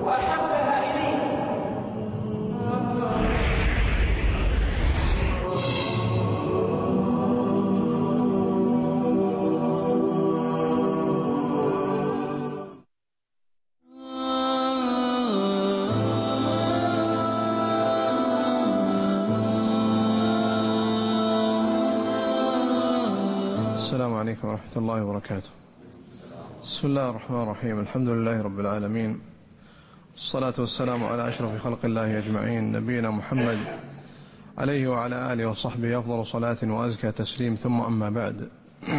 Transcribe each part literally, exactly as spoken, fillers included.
وأحبها إليه. السلام عليكم ورحمة الله وبركاته. بسم الله الرحمن الرحيم. الحمد لله رب العالمين، الصلاة والسلام على أشرف خلق الله أجمعين، نبينا محمد عليه وعلى آله وصحبه أفضل صلاة وأزكى تسليم، ثم أما بعد.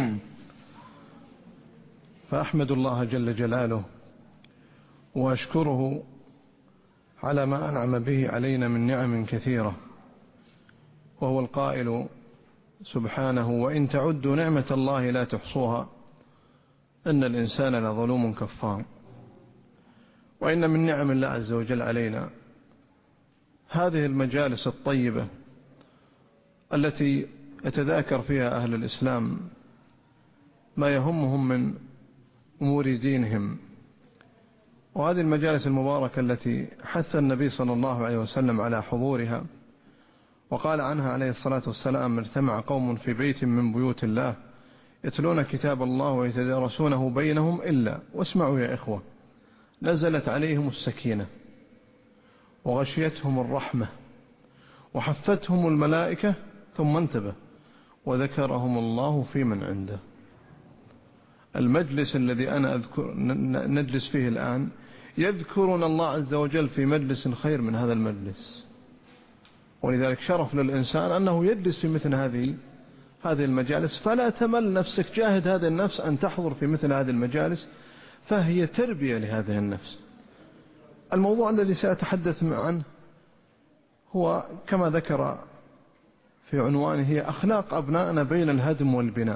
فأحمد الله جل جلاله وأشكره على ما أنعم به علينا من نعم كثيرة، وهو القائل سبحانه: وإن تعدوا نعمة الله لا تحصوها إن الإنسان لظلوم كفار. وإن من نعم الله عز وجل علينا هذه المجالس الطيبة التي يتذاكر فيها أهل الإسلام ما يهمهم من أمور دينهم، وهذه المجالس المباركة التي حث النبي صلى الله عليه وسلم على حضورها، وقال عنها عليه الصلاة والسلام: اجتمع قوم في بيت من بيوت الله يتلون كتاب الله ويتدارسونه بينهم إلا، واسمعوا يا إخوة، نزلت عليهم السكينة وغشيتهم الرحمة وحفتهم الملائكة، ثم انتبه وذكرهم الله في من عنده. المجلس الذي أنا أذكر نجلس فيه الآن يذكرنا الله عز وجل في مجلس خير من هذا المجلس، ولذلك شرف للإنسان أنه يجلس في مثل هذه هذه المجالس. فلا تمل نفسك، جاهد هذه النفس أن تحضر في مثل هذه المجالس، فهي تربية لهذه النفس. الموضوع الذي سأتحدث عنه هو كما ذكر في عنوانه: هي أخلاق أبنائنا بين الهدم والبناء.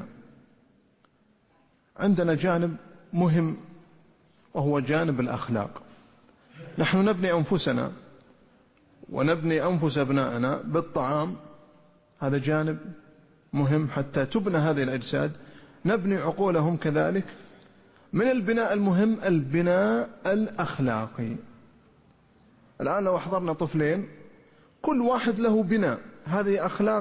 عندنا جانب مهم وهو جانب الأخلاق. نحن نبني أنفسنا ونبني أنفس أبنائنا بالطعام، هذا جانب مهم حتى تبنى هذه الأجساد، نبني عقولهم كذلك. من البناء المهم البناء الأخلاقي. الآن لو أحضرنا طفلين كل واحد له بناء، هذه أخلاق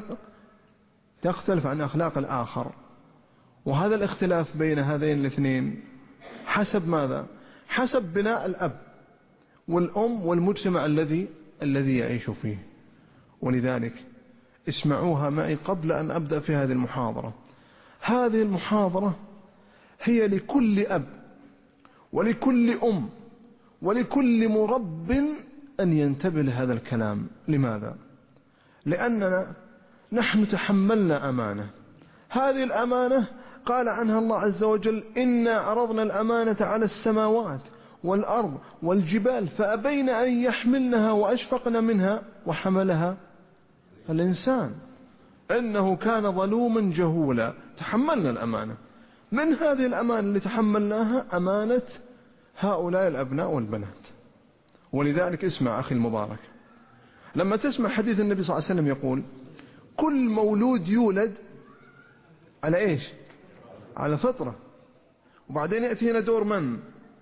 تختلف عن أخلاق الآخر، وهذا الاختلاف بين هذين الاثنين حسب ماذا؟ حسب بناء الأب والأم والمجتمع الذي الذي يعيش فيه. ولذلك اسمعوها معي قبل أن أبدأ في هذه المحاضرة. هذه المحاضرة هي لكل أب ولكل أم ولكل مرب أن ينتبه لهذا الكلام. لماذا؟ لأننا نحن تحملنا أمانة. هذه الأمانة قال عنها الله عز وجل: إنا عرضنا الأمانة على السماوات والأرض والجبال فأبين أن يحملنها وأشفقن منها وحملها الإنسان إنه كان ظلوما جهولا. تحملنا الأمانة. من هذه الأمانة اللي تحملناها أمانة هؤلاء الأبناء والبنات. ولذلك اسمع أخي المبارك، لما تسمع حديث النبي صلى الله عليه وسلم يقول: كل مولود يولد على إيش؟ على فطرة. وبعدين يأتي هنا دور من؟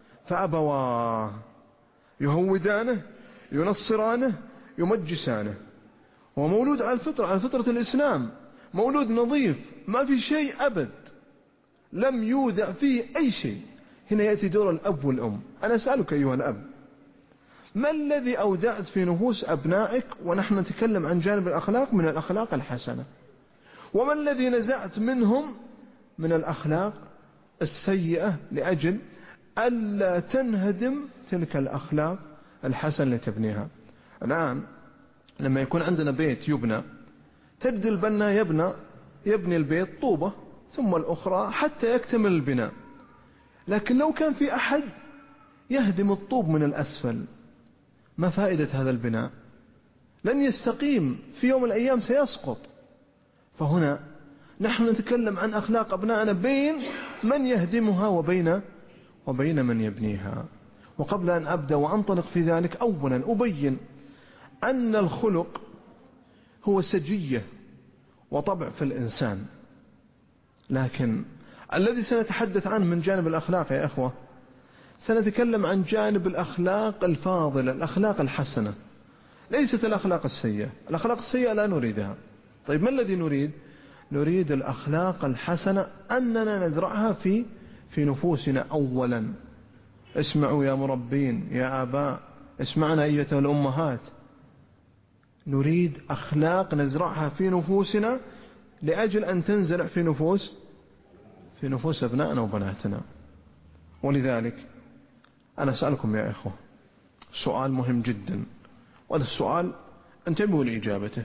فأبواه يهودانه ينصرانه يمجسانه. هو مولود على الفطرة، على فطرة الإسلام، مولود نظيف، ما في شيء أبد، لم يودع فيه أي شيء. هنا يأتي دور الأب والأم. أنا أسألك أيها الأب، ما الذي أودعت في نفوس أبنائك؟ ونحن نتكلم عن جانب الأخلاق من الأخلاق الحسنة. وما الذي نزعت منهم من الأخلاق السيئة لأجل ألا تنهدم تلك الأخلاق الحسنة لتبنيها؟ الآن لما يكون عندنا بيت يبنى، تجد البنا يبنى يبني البيت طوبة ثم الأخرى حتى يكتمل البناء. لكن لو كان في أحد يهدم الطوب من الأسفل، ما فائدة هذا البناء؟ لن يستقيم، في يوم من الأيام سيسقط. فهنا نحن نتكلم عن أخلاق أبنائنا بين من يهدمها وبين وبين من يبنيها. وقبل أن أبدأ وأنطلق في ذلك، أولا أبين أن الخلق هو سجية وطبع في الإنسان، لكن الذي سنتحدث عنه من جانب الأخلاق يا أخوة سنتكلم عن جانب الأخلاق الفاضلة، الأخلاق الحسنة، ليست الأخلاق السيئة. الأخلاق السيئة لا نريدها. طيب ما الذي نريد؟ نريد الأخلاق الحسنة أننا نزرعها في في نفوسنا أولا. اسمعوا يا مربين يا آباء، اسمعنا أيتها الأمهات، نريد أخلاق نزرعها في نفوسنا لأجل أن تنزرع في نفوس في نفوس أبنائنا وبناتنا. ولذلك أنا أسألكم يا إخوة سؤال مهم جدا، وهذا السؤال انتبهوا لإجابته.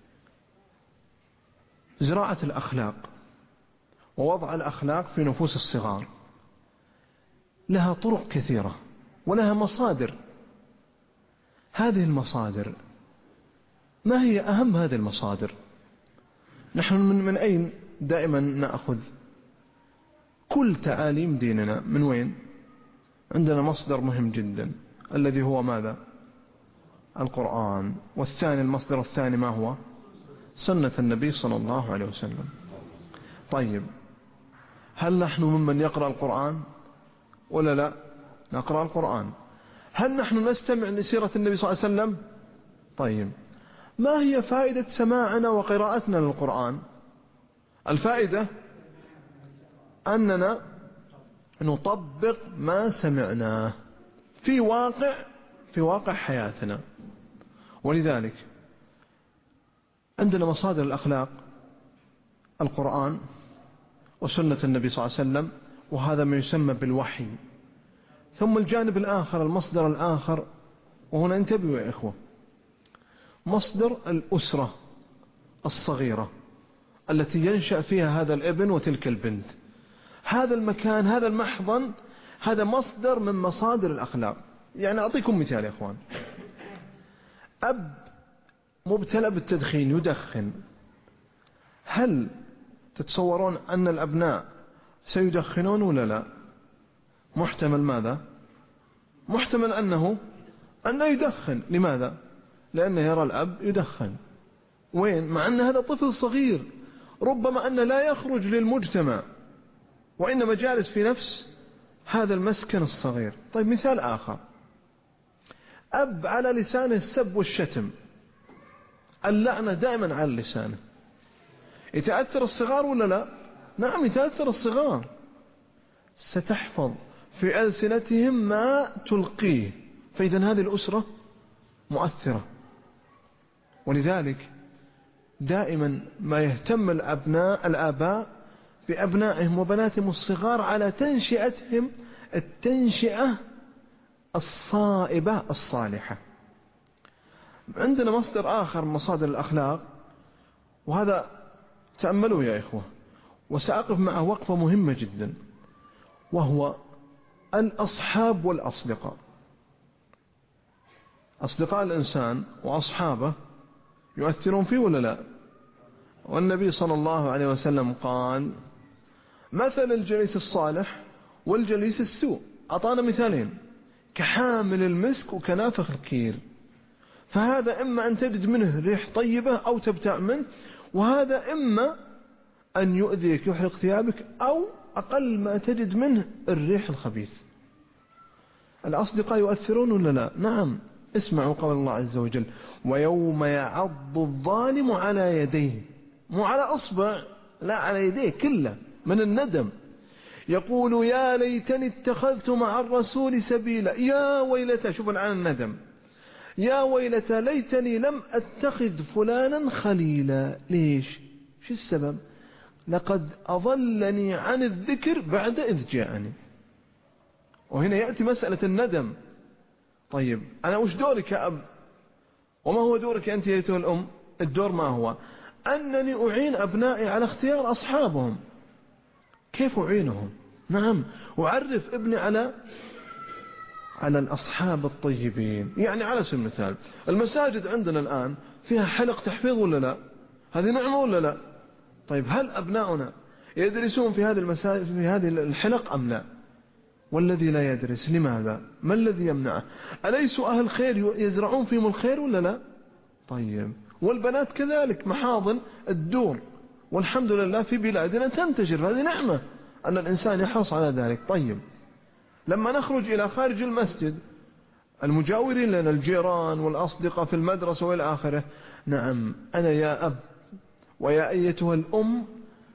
زراعة الأخلاق ووضع الأخلاق في نفوس الصغار لها طرق كثيرة ولها مصادر. هذه المصادر ما هي أهم هذه المصادر؟ نحن من, من أين دائما نأخذ كل تعاليم ديننا؟ من وين؟ عندنا مصدر مهم جدا الذي هو ماذا؟ القرآن. والثاني المصدر الثاني ما هو؟ سنة النبي صلى الله عليه وسلم. طيب هل نحن ممن يقرأ القرآن ولا لا؟ نقرأ القرآن. هل نحن نستمع لسيرة النبي صلى الله عليه وسلم؟ طيب ما هي فائدة سماعنا وقراءتنا للقرآن؟ الفائدة أننا نطبق ما سمعناه في واقع في واقع حياتنا. ولذلك عندنا مصادر الأخلاق القرآن وسنة النبي صلى الله عليه وسلم، وهذا ما يسمى بالوحي. ثم الجانب الآخر، المصدر الآخر، وهنا انتبهوا يا إخوة، مصدر الأسرة الصغيرة التي ينشأ فيها هذا الابن وتلك البنت. هذا المكان، هذا المحضن، هذا مصدر من مصادر الأخلاق. يعني أعطيكم مثال يا إخوان. أب مبتلى بالتدخين يدخن، هل تتصورون أن الأبناء سيدخنون ولا لا؟ محتمل ماذا؟ محتمل أنه أنه يدخن. لماذا؟ لأنه يرى الأب يدخن. وين؟ مع أن هذا طفل صغير ربما أنه لا يخرج للمجتمع وإنما جالس في نفس هذا المسكن الصغير. طيب مثال آخر، أب على لسانه السب والشتم، اللعنة دائما على لسانه، يتأثر الصغار ولا لا؟ نعم يتأثر الصغار. ستحفظ في ألسنتهم ما تلقيه، فإذا هذه الأسرة مؤثرة. ولذلك دائما ما يهتم الأبناء الآباء بأبنائهم وبناتهم الصغار على تنشئتهم التنشئة الصائبة الصالحة. عندنا مصدر آخر من مصادر الأخلاق، وهذا تأملوا يا إخوة، وسأقف معه وقفة مهمة جدا، وهو الأصحاب والأصدقاء. أصدقاء الإنسان وأصحابه يؤثرون فيه ولا لا؟ والنبي صلى الله عليه وسلم قال مثل الجليس الصالح والجليس السوء. أعطانا مثالين، كحامل المسك وكنافخ الكير. فهذا إما أن تجد منه ريح طيبة أو تبتاع منه، وهذا إما أن يؤذيك يحرق ثيابك، أو أقل ما تجد منه الريح الخبيث. الأصدقاء يؤثرون ولا لا؟ نعم. اسمعوا قول الله عز وجل ويوم يعض الظالم على يديه، مو على أصبع، لا على يديه كله من الندم، يقول يا ليتني اتخذت مع الرسول سبيلا، يا ويلتى، شوف الآن الندم، يا ويلتى ليتني لم أتخذ فلانا خليلا. ليش؟ شو السبب؟ لقد أضلني عن الذكر بعد إذ جاءني. وهنا يأتي مسألة الندم. طيب أنا وش دوري كأب؟ وما هو دورك أنت يا أيتها الأم؟ الدور ما هو؟ أنني أعين أبنائي على اختيار أصحابهم. كيف أعينهم؟ نعم، أعرف ابني على على الأصحاب الطيبين. يعني على سبيل المثال المساجد عندنا الآن فيها حلق تحفيظ ولا لا؟ هذه نعمة ولا لا؟ طيب هل أبناؤنا يدرسون في هذه المساجد في هذه الحلق أم لا؟ والذي لا يدرس لماذا؟ ما الذي يمنعه؟ أليسوا أهل خير يزرعون فيهم الخير ولا لا؟ طيب والبنات كذلك محاضن الدور، والحمد لله في بلادنا تنتشر، هذه نعمة أن الإنسان يحرص على ذلك. طيب لما نخرج إلى خارج المسجد المجاورين لنا الجيران والأصدقاء في المدرسة وإلى آخره، نعم أنا يا أب ويا أيتها الأم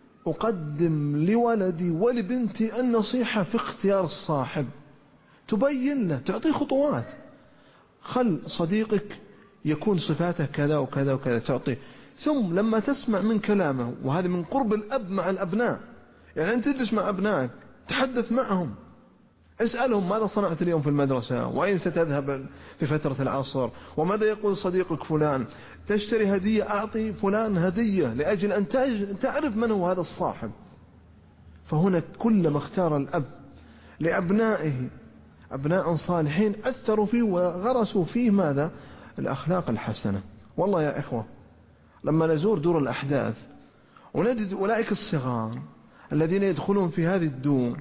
أقدم لولدي ولبنتي النصيحة في اختيار الصاحب، تبين له، تعطيه خطوات. خل صديقك يكون صفاته كذا وكذا وكذا، تعطيه. ثم لما تسمع من كلامه، وهذا من قرب الأب مع الأبناء، يعني أنت تجلس مع أبنائك تحدث معهم، اسألهم ماذا صنعت اليوم في المدرسة، وأين ستذهب في فترة العصر، وماذا يقول صديقك فلان، تشتري هدية، أعطي فلان هدية لأجل أن تعرف من هو هذا الصاحب. فهنا كلما اختار الأب لأبنائه أبناء صالحين أثروا فيه وغرسوا فيه ماذا؟ الأخلاق الحسنة. والله يا إخوة لما نزور دور الأحداث ونجد أولئك الصغار الذين يدخلون في هذه الدور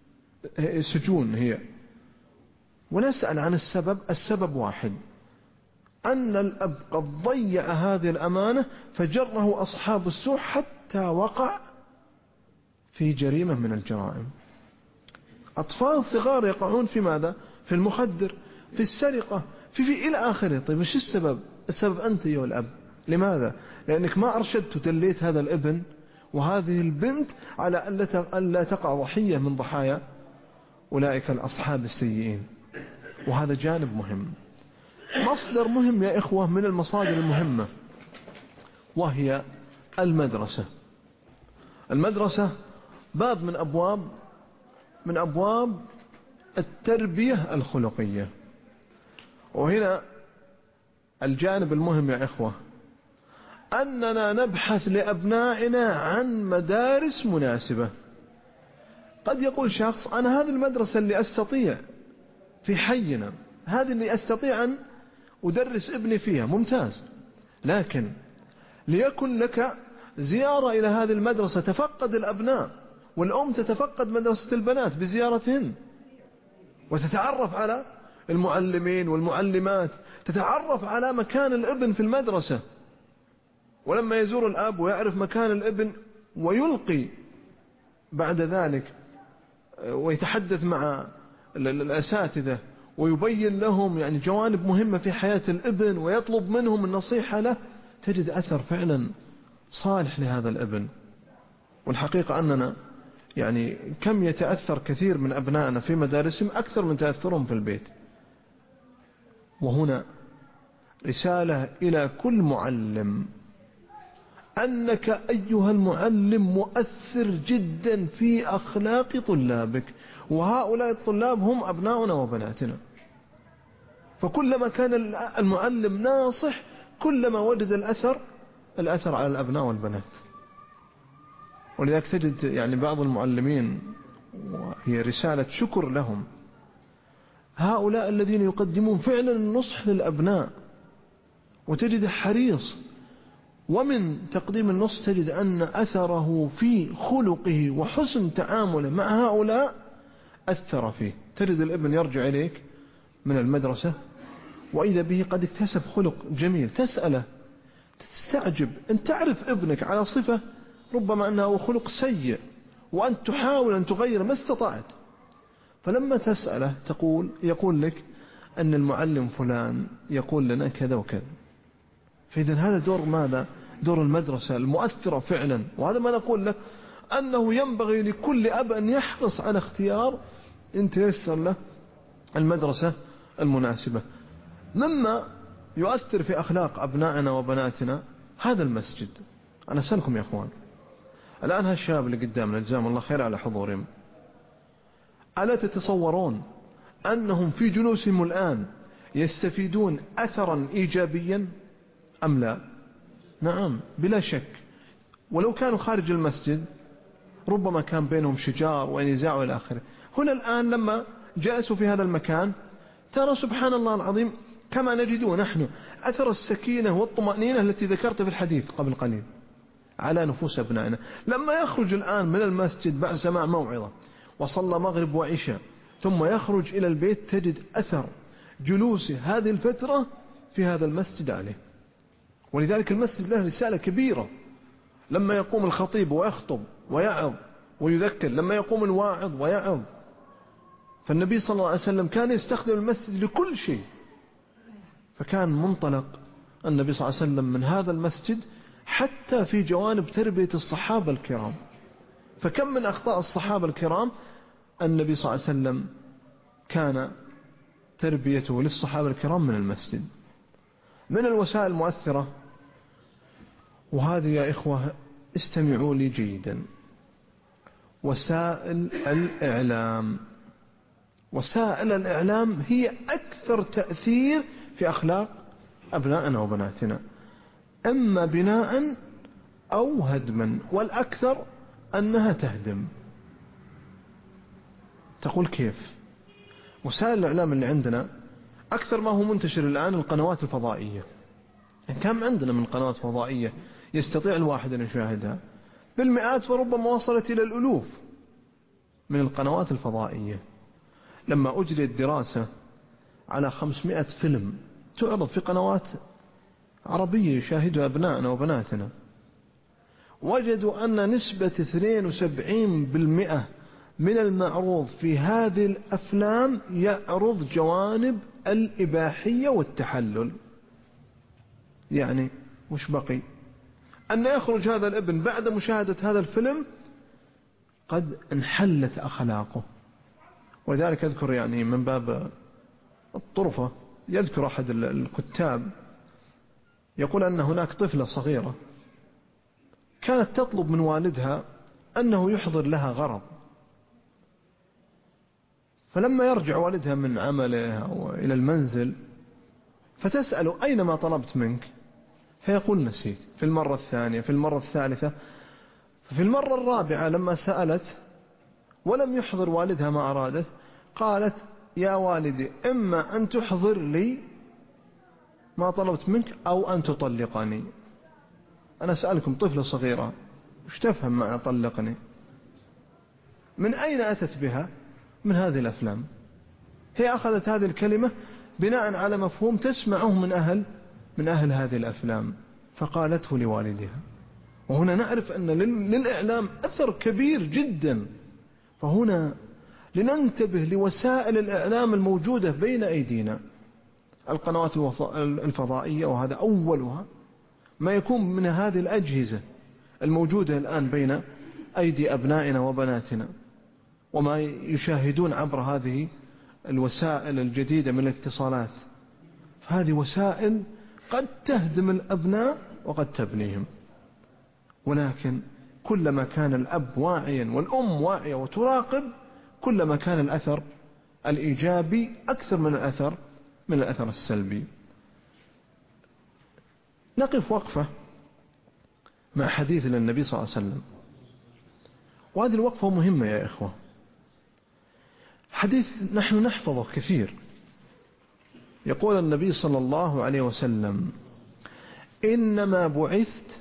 سجون هي، ونسأل عن السبب، السبب واحد، أن الأب قد ضيع هذه الأمانة فجره أصحاب السوء حتى وقع في جريمة من الجرائم. أطفال صغار يقعون في ماذا؟ في المخدر، في السرقة، في في إلى آخره. طيب إيش السبب؟ السبب أنت يا الأب. لماذا؟ لأنك ما أرشدت وتليت هذا الابن وهذه البنت على ألا تقع ضحية من ضحايا أولئك الأصحاب السيئين. وهذا جانب مهم، مصدر مهم يا إخوة من المصادر المهمة، وهي المدرسة. المدرسة باب من أبواب من أبواب التربية الخلقية. وهنا الجانب المهم يا إخوة أننا نبحث لأبنائنا عن مدارس مناسبة. قد يقول شخص أنا هذه المدرسة اللي أستطيع في حينا، هذه اللي أستطيع أن أدرس ابني فيها، ممتاز، لكن ليكن لك زيارة إلى هذه المدرسة تفقد الأبناء، والأم تتفقد مدرسة البنات بزيارتهن، وتتعرف على المعلمين والمعلمات، تتعرف على مكان الابن في المدرسة، ولما يزور الأب ويعرف مكان الابن ويلقي بعد ذلك ويتحدث مع الأساتذة ويبين لهم يعني جوانب مهمة في حياة الابن ويطلب منهم النصيحة له، تجد أثر فعلا صالح لهذا الابن. والحقيقة أننا يعني كم يتأثر كثير من أبنائنا في مدارسهم أكثر من تأثرهم في البيت. وهنا رسالة إلى كل معلم، أنك أيها المعلم مؤثر جدا في أخلاق طلابك، وهؤلاء الطلاب هم أبناؤنا وبناتنا. فكلما كان المعلم ناصح كلما وجد الأثر الأثر على الأبناء والبنات. ولذلك تجد يعني بعض المعلمين، وهي رسالة شكر لهم، هؤلاء الذين يقدمون فعلا النصح للأبناء، وتجد حريص، ومن تقديم النصح تجد أن أثره في خلقه وحسن تعامله مع هؤلاء أثر فيه. تجد الابن يرجع إليك من المدرسة وإذا به قد اكتسب خلق جميل، تسأله تستعجب أن تعرف ابنك على صفة ربما أنه خلق سيء وأنت تحاول أن تغير ما استطعت، فلما تسأله تقول يقول لك أن المعلم فلان يقول لنا كذا وكذا. فإذا هذا دور ماذا؟ دور المدرسة المؤثرة فعلا. وهذا ما نقول لك أنه ينبغي لكل أب أن يحرص على اختيار إن تيسر له المدرسة المناسبة. مما يؤثر في أخلاق أبنائنا وبناتنا هذا المسجد. أنا أسألكم يا أخوان، الآن هالشباب اللي قدامنا جزاهم الله خير على حضورهم، ألا تتصورون أنهم في جلوسهم الآن يستفيدون أثرا إيجابيا أم لا؟ نعم بلا شك. ولو كانوا خارج المسجد ربما كان بينهم شجار ونزاع إلى آخره. هنا الآن لما جلسوا في هذا المكان ترى سبحان الله العظيم كما نجده نحن أثر السكينة والطمأنينة التي ذكرت في الحديث قبل قليل على نفوس أبنائنا. لما يخرج الآن من المسجد بعد سماع موعظة وصلى مغرب وعشاء ثم يخرج إلى البيت تجد أثر جلوسه هذه الفترة في هذا المسجد عليه. ولذلك المسجد له رسالة كبيرة. لما يقوم الخطيب ويخطب ويعظ ويذكر، لما يقوم الواعظ ويعظ، فالنبي صلى الله عليه وسلم كان يستخدم المسجد لكل شيء، فكان منطلق النبي صلى الله عليه وسلم من هذا المسجد حتى في جوانب تربية الصحابة الكرام. فكم من أخطاء الصحابة الكرام النبي صلى الله عليه وسلم كان تربيته للصحابة الكرام من المسجد. من الوسائل المؤثرة، وهذه يا إخوة استمعوا لي جيدا، وسائل الإعلام. وسائل الإعلام هي أكثر تأثير في أخلاق أبنائنا وبناتنا، إما بناء أو هدما، والأكثر أنها تهدم. تقول كيف؟ وسائل الإعلام اللي عندنا أكثر ما هو منتشر الآن القنوات الفضائية. كم عندنا من قنوات فضائية يستطيع الواحد أن يشاهدها؟ بالمئات وربما وصلت إلى الألوف من القنوات الفضائية. لما أجريت دراسة على خمسمائة فيلم تعرض في قنوات عربية يشاهدها أبنائنا وبناتنا، وجدوا أن نسبة اثنين وسبعين بالمئة من المعروض في هذه الأفلام يعرض جوانب الإباحية والتحلل. يعني وش بقي؟ أن يخرج هذا الابن بعد مشاهدة هذا الفيلم قد انحلت أخلاقه. ولذلك أذكر يعني من باب الطرفة، يذكر أحد الكتاب يقول أن هناك طفلة صغيرة كانت تطلب من والدها أنه يحضر لها غرض، فلما يرجع والدها من عمله أو إلى المنزل فتسأله أين ما طلبت منك؟ فيقول نسيت. في المرة الثانية، في المرة الثالثة، في المرة الرابعة لما سألت ولم يحضر والدها ما أرادت، قالت يا والدي إما أن تحضر لي ما طلبت منك أو أن تطلقني. أنا أسألكم طفلة صغيرة وش تفهم معنى طلقني؟ من أين أتت بها؟ من هذه الأفلام. هي أخذت هذه الكلمة بناء على مفهوم تسمعه من أهل من أهل هذه الأفلام فقالته لوالدها. وهنا نعرف أن للإعلام أثر كبير جدا. فهنا لننتبه لوسائل الإعلام الموجودة بين أيدينا، القنوات الفضائية، وهذا أولها ما يكون من هذه الأجهزة الموجودة الآن بين أيدي أبنائنا وبناتنا، وما يشاهدون عبر هذه الوسائل الجديدة من الاتصالات. فهذه وسائل قد تهدم الأبناء وقد تبنيهم. ولكن كلما كان الأب واعيا والأم واعية وتراقب كلما كان الأثر الإيجابي أكثر من الأثر من الأثر السلبي. نقف وقفة مع حديث للنبي صلى الله عليه وسلم، وهذه الوقفة مهمة يا إخوة. حديث نحن نحفظه كثير. يقول النبي صلى الله عليه وسلم إنما بعثت،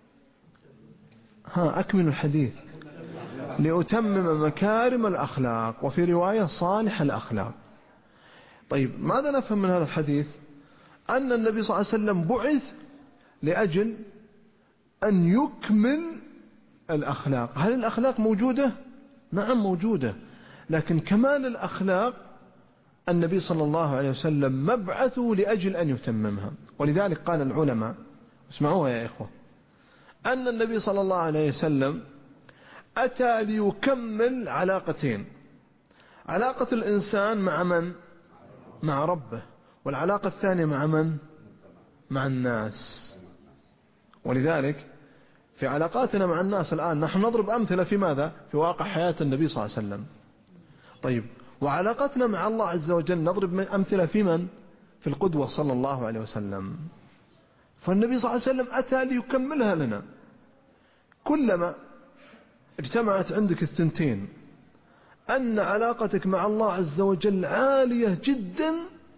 ها أكمل الحديث، لأتمم مكارم الأخلاق، وفي رواية صالح الأخلاق. طيب ماذا نفهم من هذا الحديث؟ أن النبي صلى الله عليه وسلم بعث لأجل أن يكمل الأخلاق. هل الأخلاق موجودة؟ نعم موجودة، لكن كمال الأخلاق النبي صلى الله عليه وسلم مبعثه لأجل أن يتممها. ولذلك قال العلماء، اسمعوها يا إخوة، أن النبي صلى الله عليه وسلم أتى ليكمل علاقتين: علاقة الإنسان مع من؟ مع ربه، والعلاقة الثانية مع من؟ مع الناس. ولذلك في علاقاتنا مع الناس الآن نحن نضرب أمثلة في ماذا؟ في واقع حياة النبي صلى الله عليه وسلم. طيب وعلاقتنا مع الله عز وجل نضرب أمثلة في من؟ في القدوة صلى الله عليه وسلم. فالنبي صلى الله عليه وسلم أتى ليكملها لنا. كلما اجتمعت عندك الثنتين، أن علاقتك مع الله عز وجل عالية جدا،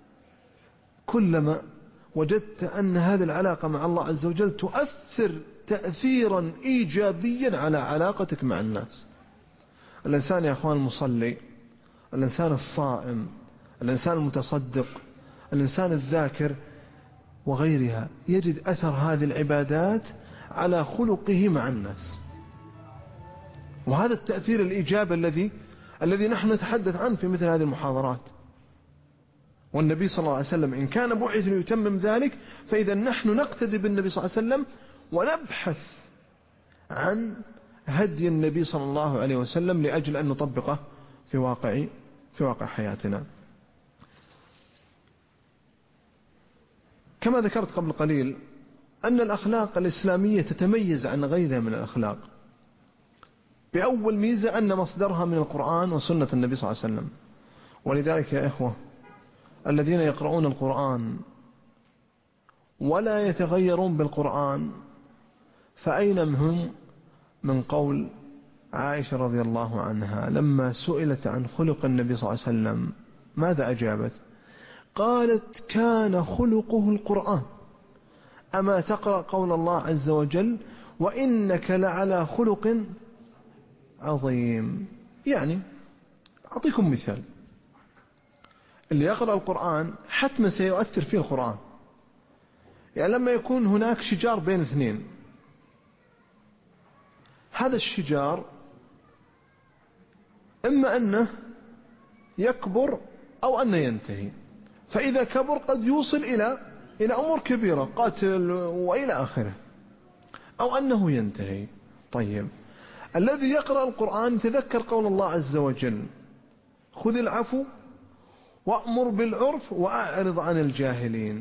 كلما وجدت أن هذه العلاقة مع الله عز وجل تؤثر تأثيرا إيجابيا على علاقتك مع الناس. الإنسان يا أخوان المصلي، الإنسان الصائم، الإنسان المتصدق، الإنسان الذاكر وغيرها، يجد أثر هذه العبادات على خلقه مع الناس. وهذا التأثير الإيجابي الذي الذي نحن نتحدث عنه في مثل هذه المحاضرات. والنبي صلى الله عليه وسلم إن كان بعث ليتمم ذلك، فإذا نحن نقتدي بالنبي صلى الله عليه وسلم ونبحث عن هدي النبي صلى الله عليه وسلم لأجل أن نطبقه في واقع في واقع حياتنا. كما ذكرت قبل قليل أن الأخلاق الإسلامية تتميز عن غيرها من الأخلاق بأول ميزة أن مصدرها من القرآن وسنة النبي صلى الله عليه وسلم. ولذلك يا إخوة، الذين يقرؤون القرآن ولا يتغيرون بالقرآن فأين هم من قول عائشة رضي الله عنها لما سئلت عن خلق النبي صلى الله عليه وسلم ماذا أجابت؟ قالت: كان خلقه القرآن. أما تقرأ قول الله عز وجل: وإنك لعلى خلق عظيم؟ يعني أعطيكم مثال، اللي يقرأ القرآن حتما سيؤثر فيه القرآن. يعني لما يكون هناك شجار بين اثنين، هذا الشجار إما أنه يكبر أو أنه ينتهي، فإذا كبر قد يوصل إلى إلى أمور كبيرة، قتل وإلى آخره، أو أنه ينتهي. طيب، الذي يقرأ القرآن تذكر قول الله عز وجل: خذ العفو وأمر بالعرف وأعرض عن الجاهلين.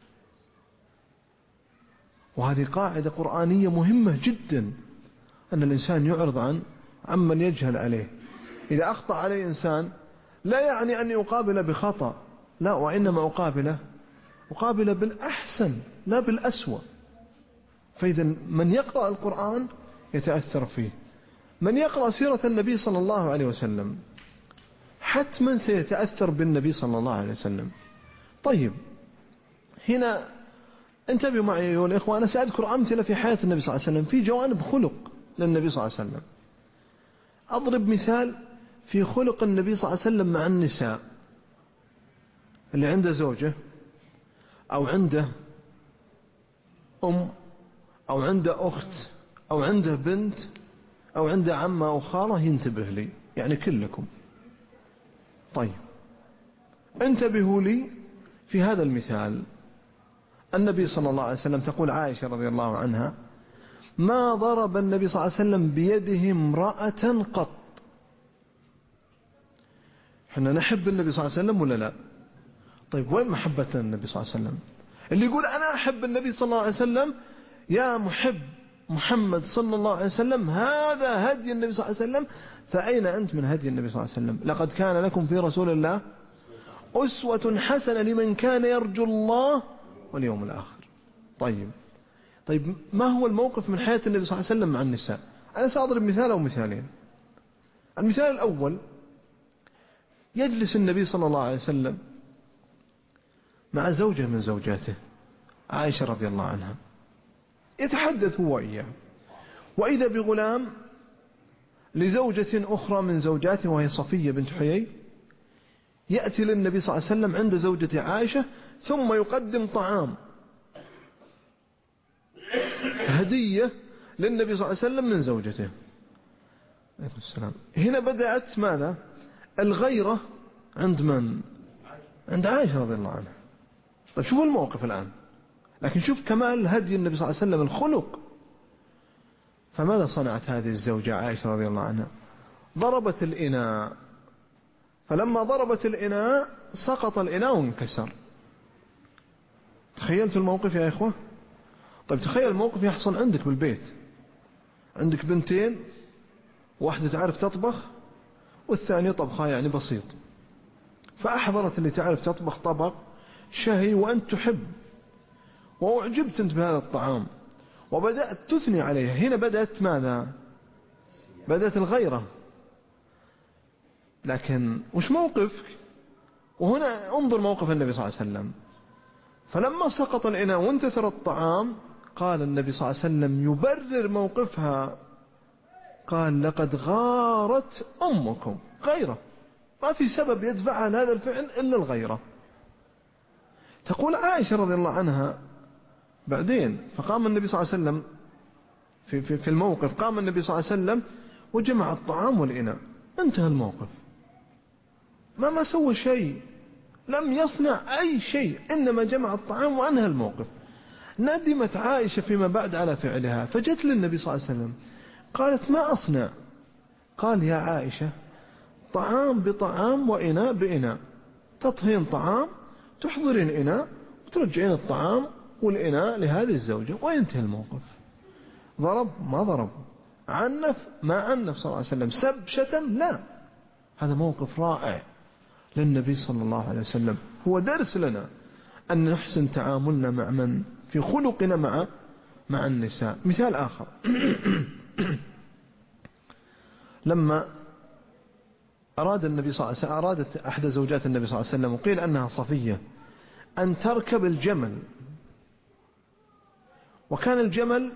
وهذه قاعدة قرآنية مهمة جدا، أن الإنسان يعرض عن عمن يجهل عليه. إذا أخطأ عليه إنسان لا يعني أن يقابل بخطأ، لا، وإنما أقابله أقابله بالأحسن لا بالأسوأ. فإذا من يقرأ القرآن يتأثر فيه، من يقرأ سيرة النبي صلى الله عليه وسلم حتما سيتأثر بالنبي صلى الله عليه وسلم. طيب، هنا انتبهوا معي أيها الإخوة، أنا سأذكر أمثلة في حياة النبي صلى الله عليه وسلم في جوانب خلق للنبي صلى الله عليه وسلم. أضرب مثال في خلق النبي صلى الله عليه وسلم مع النساء، اللي عنده زوجة أو عنده أم أو عنده أخت أو عنده بنت أو عنده عمة أو خالة، ينتبه لي، يعني كلكم. طيب، انتبهوا لي في هذا المثال. النبي صلى الله عليه وسلم، تقول عائشة رضي الله عنها: ما ضرب النبي صلى الله عليه وسلم بيده امرأة قط. احنا نحب النبي صلى الله عليه وسلم ولا لا؟ طيب، وين محبتنا النبي صلى الله عليه وسلم؟ اللي يقول أنا أحب النبي صلى الله عليه وسلم، يا محب محمد صلى الله عليه وسلم، هذا هدي النبي صلى الله عليه وسلم، فأين أنت من هدي النبي صلى الله عليه وسلم؟ لقد كان لكم في رسول الله أسوة حسنة لمن كان يرجو الله واليوم الآخر. طيب طيب ما هو الموقف من حياة النبي صلى الله عليه وسلم مع النساء؟ أنا سأضرب مثال أو مثالين. المثال الأول: يجلس النبي صلى الله عليه وسلم مع زوجة من زوجاته عائشة رضي الله عنها، يتحدث هو وإياه، وإذا بغلام لزوجة أخرى من زوجاته وهي صفية بنت حيي، يأتي للنبي صلى الله عليه وسلم عند زوجة عائشة ثم يقدم طعام هدية للنبي صلى الله عليه وسلم من زوجته. عليكم السلام. هنا بدأت ماذا؟ الغيرة عند من؟ عند عائشة رضي الله عنها. طيب شوفوا الموقف الآن، لكن شوف كمال هدي النبي صلى الله عليه وسلم الخلق. فماذا صنعت هذه الزوجة عائشة رضي الله عنها؟ ضربت الإناء، فلما ضربت الإناء سقط الإناء وانكسر. تخيلت الموقف يا إخوة؟ طيب تخيل الموقف يحصل عندك بالبيت، عندك بنتين، واحدة تعرف تطبخ والثانية طبخها يعني بسيط، فأحضرت اللي تعرف تطبخ طبق شهي وأنت تحب، وأعجبت أنت بهذا الطعام وبدأت تثني عليه. هنا بدأت ماذا؟ بدأت الغيرة. لكن وش موقفك؟ وهنا انظر موقف النبي صلى الله عليه وسلم. فلما سقط الإناء وانتثر الطعام، قال النبي صلى الله عليه وسلم يبرر موقفها، قال: لقد غارت أمكم. غيرة، ما في سبب يدفعها لهذا الفعل إلا الغيرة. تقول عائشة رضي الله عنها بعدين: فقام النبي صلى الله عليه وسلم في, في, في الموقف، قام النبي صلى الله عليه وسلم وجمع الطعام والإناء، انتهى الموقف. ما ما سوى شيء، لم يصنع أي شيء، إنما جمع الطعام وأنهى الموقف. ندمت عائشة فيما بعد على فعلها، فجت للنبي صلى الله عليه وسلم قالت ما أصنع؟ قال يا عائشة طعام بطعام وإناء بإناء، تطهين طعام تحضرين إناء وترجعين الطعام والإناء لهذه الزوجة وينتهي الموقف. ضرب ما ضرب، عنف ما عنف صلى الله عليه وسلم، سب شتم لا. هذا موقف رائع للنبي صلى الله عليه وسلم، هو درس لنا أن نحسن تعاملنا مع من في خلقنا مع مع النساء. مثال آخر لما أراد النبي صلى الله عليه وسلم، أرادت أحد زوجات النبي صلى الله عليه وسلم وقيل أنها صفية أن تركب الجمل، وكان الجمل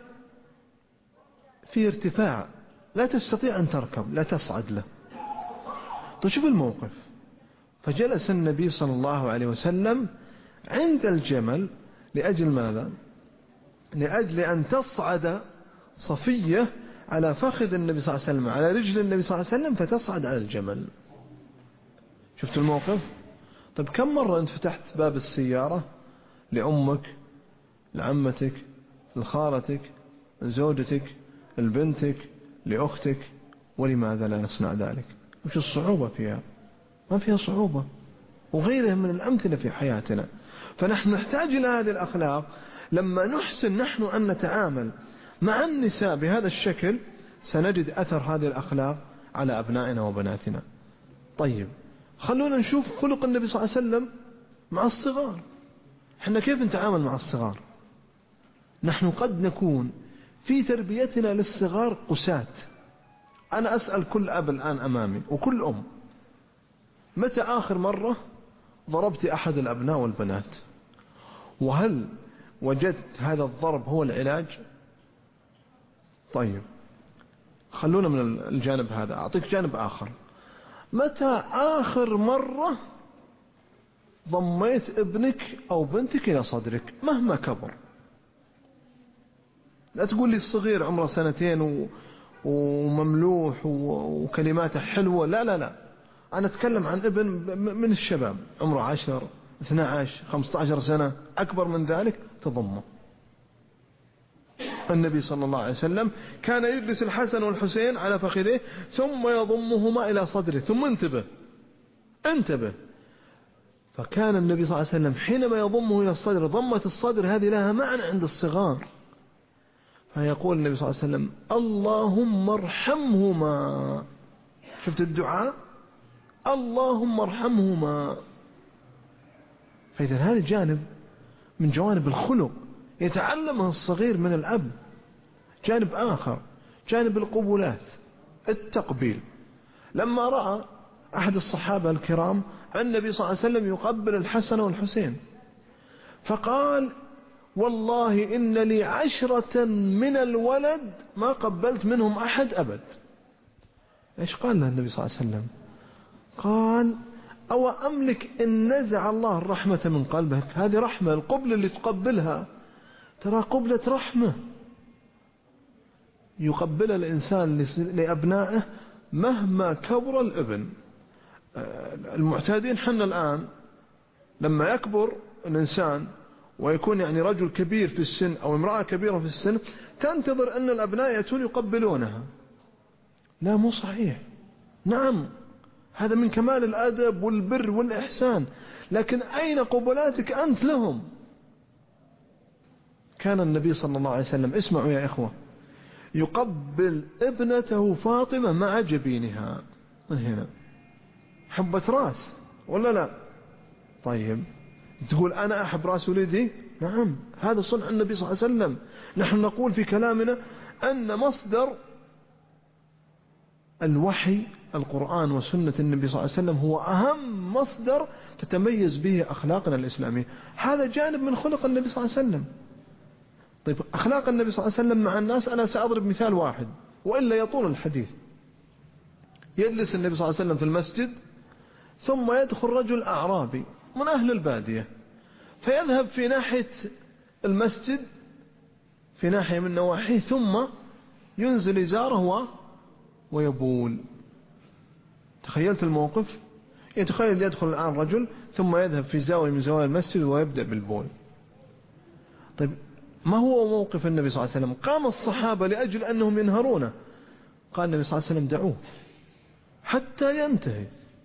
في ارتفاع لا تستطيع أن تركب، لا تصعد له. تشوف الموقف، فجلس النبي صلى الله عليه وسلم عند الجمل لأجل ماذا؟ لأجل أن تصعد صفية على فخذ النبي صلى الله عليه وسلم، على رجل النبي صلى الله عليه وسلم، فتصعد على الجمل. شفت الموقف؟ طيب كم مرة أنت فتحت باب السيارة لأمك، لعمتك، لخالتك، لزوجتك، لبنتك، لأختك، ولماذا لا نصنع ذلك؟ وش الصعوبة فيها؟ ما فيها صعوبة، وغيرها من الأمثلة في حياتنا. فنحن نحتاج إلى هذه الأخلاق. لما نحسن نحن أن نتعامل مع النساء بهذا الشكل سنجد أثر هذه الأخلاق على أبنائنا وبناتنا. طيب خلونا نشوف خلق النبي صلى الله عليه وسلم مع الصغار. احنا كيف نتعامل مع الصغار؟ نحن قد نكون في تربيتنا للصغار قساة. أنا أسأل كل أب الآن أمامي وكل أم، متى آخر مرة ضربت أحد الأبناء والبنات؟ وهل وجدت هذا الضرب هو العلاج؟ طيب خلونا من الجانب هذا، أعطيك جانب آخر. متى آخر مرة ضميت ابنك أو بنتك إلى صدرك مهما كبر؟ لا تقول لي الصغير عمره سنتين و... ومملوح وكلماته حلوة، لا لا لا، أنا أتكلم عن ابن من الشباب عمره عشر اثنى عشر خمسة عشر سنة، أكبر من ذلك تضمه. النبي صلى الله عليه وسلم كان يجلس الحسن والحسين على فخذيه ثم يضمهما إلى صدره. ثم انتبه انتبه فكان النبي صلى الله عليه وسلم حينما يضمه إلى الصدر، ضمة الصدر هذه لها معنى عند الصغار، فيقول النبي صلى الله عليه وسلم اللهم ارحمهما. شفت الدعاء؟ اللهم ارحمهما. فإذا هذا جانب من جوانب الخلق يتعلمه الصغير من الأب. جانب آخر جانب القبولات، التقبيل. لما رأى أحد الصحابة الكرام النبي صلى الله عليه وسلم يقبل الحسن والحسين فقال والله إن لي عشرة من الولد ما قبلت منهم أحد أبد. إيش قال له النبي صلى الله عليه وسلم؟ قال أو أملك إن نزع الله الرحمة من قلبك. هذه رحمة، القبلة اللي تقبلها ترى قبلة رحمة يقبلها الإنسان لأبنائه مهما كبر الابن. المعتادين حنا الآن لما يكبر الإنسان ويكون يعني رجل كبير في السن أو امرأة كبيرة في السن تنتظر أن الأبناء يأتون يقبلونها. لا، مو صحيح. نعم هذا من كمال الأدب والبر والإحسان، لكن أين قبلاتك أنت لهم؟ كان النبي صلى الله عليه وسلم، اسمعوا يا إخوة، يقبل ابنته فاطمة مع جبينها من هنا، حبة راس ولا لا؟ طيب تقول أنا أحب رأس ولدي؟ نعم، هذا صنع النبي صلى الله عليه وسلم. نحن نقول في كلامنا أن مصدر الوحي القرآن وسنة النبي صلى الله عليه وسلم هو أهم مصدر تتميز به أخلاقنا الإسلامية. هذا جانب من خلق النبي صلى الله عليه وسلم. طيب أخلاق النبي صلى الله عليه وسلم مع الناس، أنا سأضرب مثال واحد وإلا يطول الحديث. يجلس النبي صلى الله عليه وسلم في المسجد ثم يدخل رجل أعرابي من أهل البادية فيذهب في ناحية المسجد في ناحية من نواحيه ثم ينزل إزاره ويبول. تخيلت الموقف؟ يتخيل يدخل الآن رجل ثم يذهب في زاوية من زوايا المسجد ويبدأ بالبول. طيب ما هو موقف النبي صلى الله عليه وسلم؟ قام الصحابة لأجل أنهم ينهرونه، قال النبي صلى الله عليه وسلم دعوه حتى ينتهي.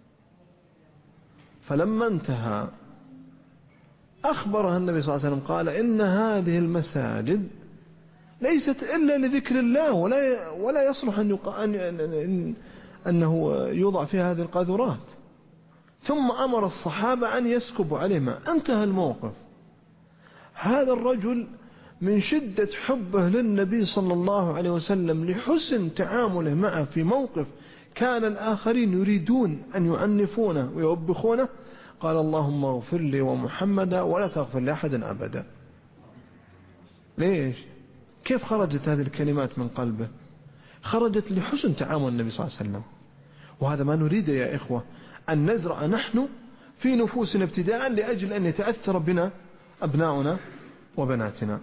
فلما انتهى أخبرها النبي صلى الله عليه وسلم قال إن هذه المساجد ليست إلا لذكر الله، ولا ولا يصلح أن يقع أن أن أنه يوضع فيها هذه القاذورات. ثم أمر الصحابة أن يسكبوا عليه ماء. انتهى الموقف. هذا الرجل من شدة حبه للنبي صلى الله عليه وسلم لحسن تعامله معه في موقف كان الآخرين يريدون أن يعنفونه ويوبخونه، قال اللهم اغفر لي ومحمدا ولا تغفر لأحد أبدا. ليش؟ كيف خرجت هذه الكلمات من قلبه؟ خرجت لحسن تعامل النبي صلى الله عليه وسلم. وهذا ما نريده يا إخوة، أن نزرع نحن في نفوسنا ابتداء لأجل أن يتأثر بنا أبناؤنا وبناتنا.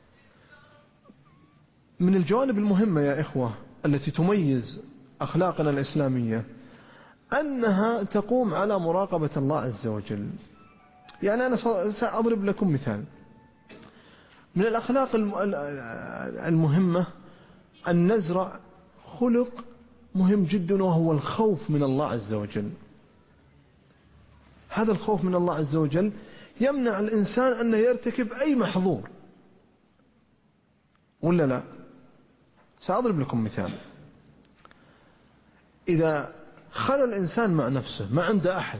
من الجوانب المهمة يا إخوة التي تميز أخلاقنا الإسلامية أنها تقوم على مراقبة الله عز وجل. يعني أنا سأضرب لكم مثال من الأخلاق المهمة، أن نزرع خلق مهم جدا وهو الخوف من الله عز وجل. هذا الخوف من الله عز وجل يمنع الإنسان أنه يرتكب أي محظور، ولا لا؟ سأضرب لكم مثال. إذا خلى الإنسان مع نفسه ما عنده أحد،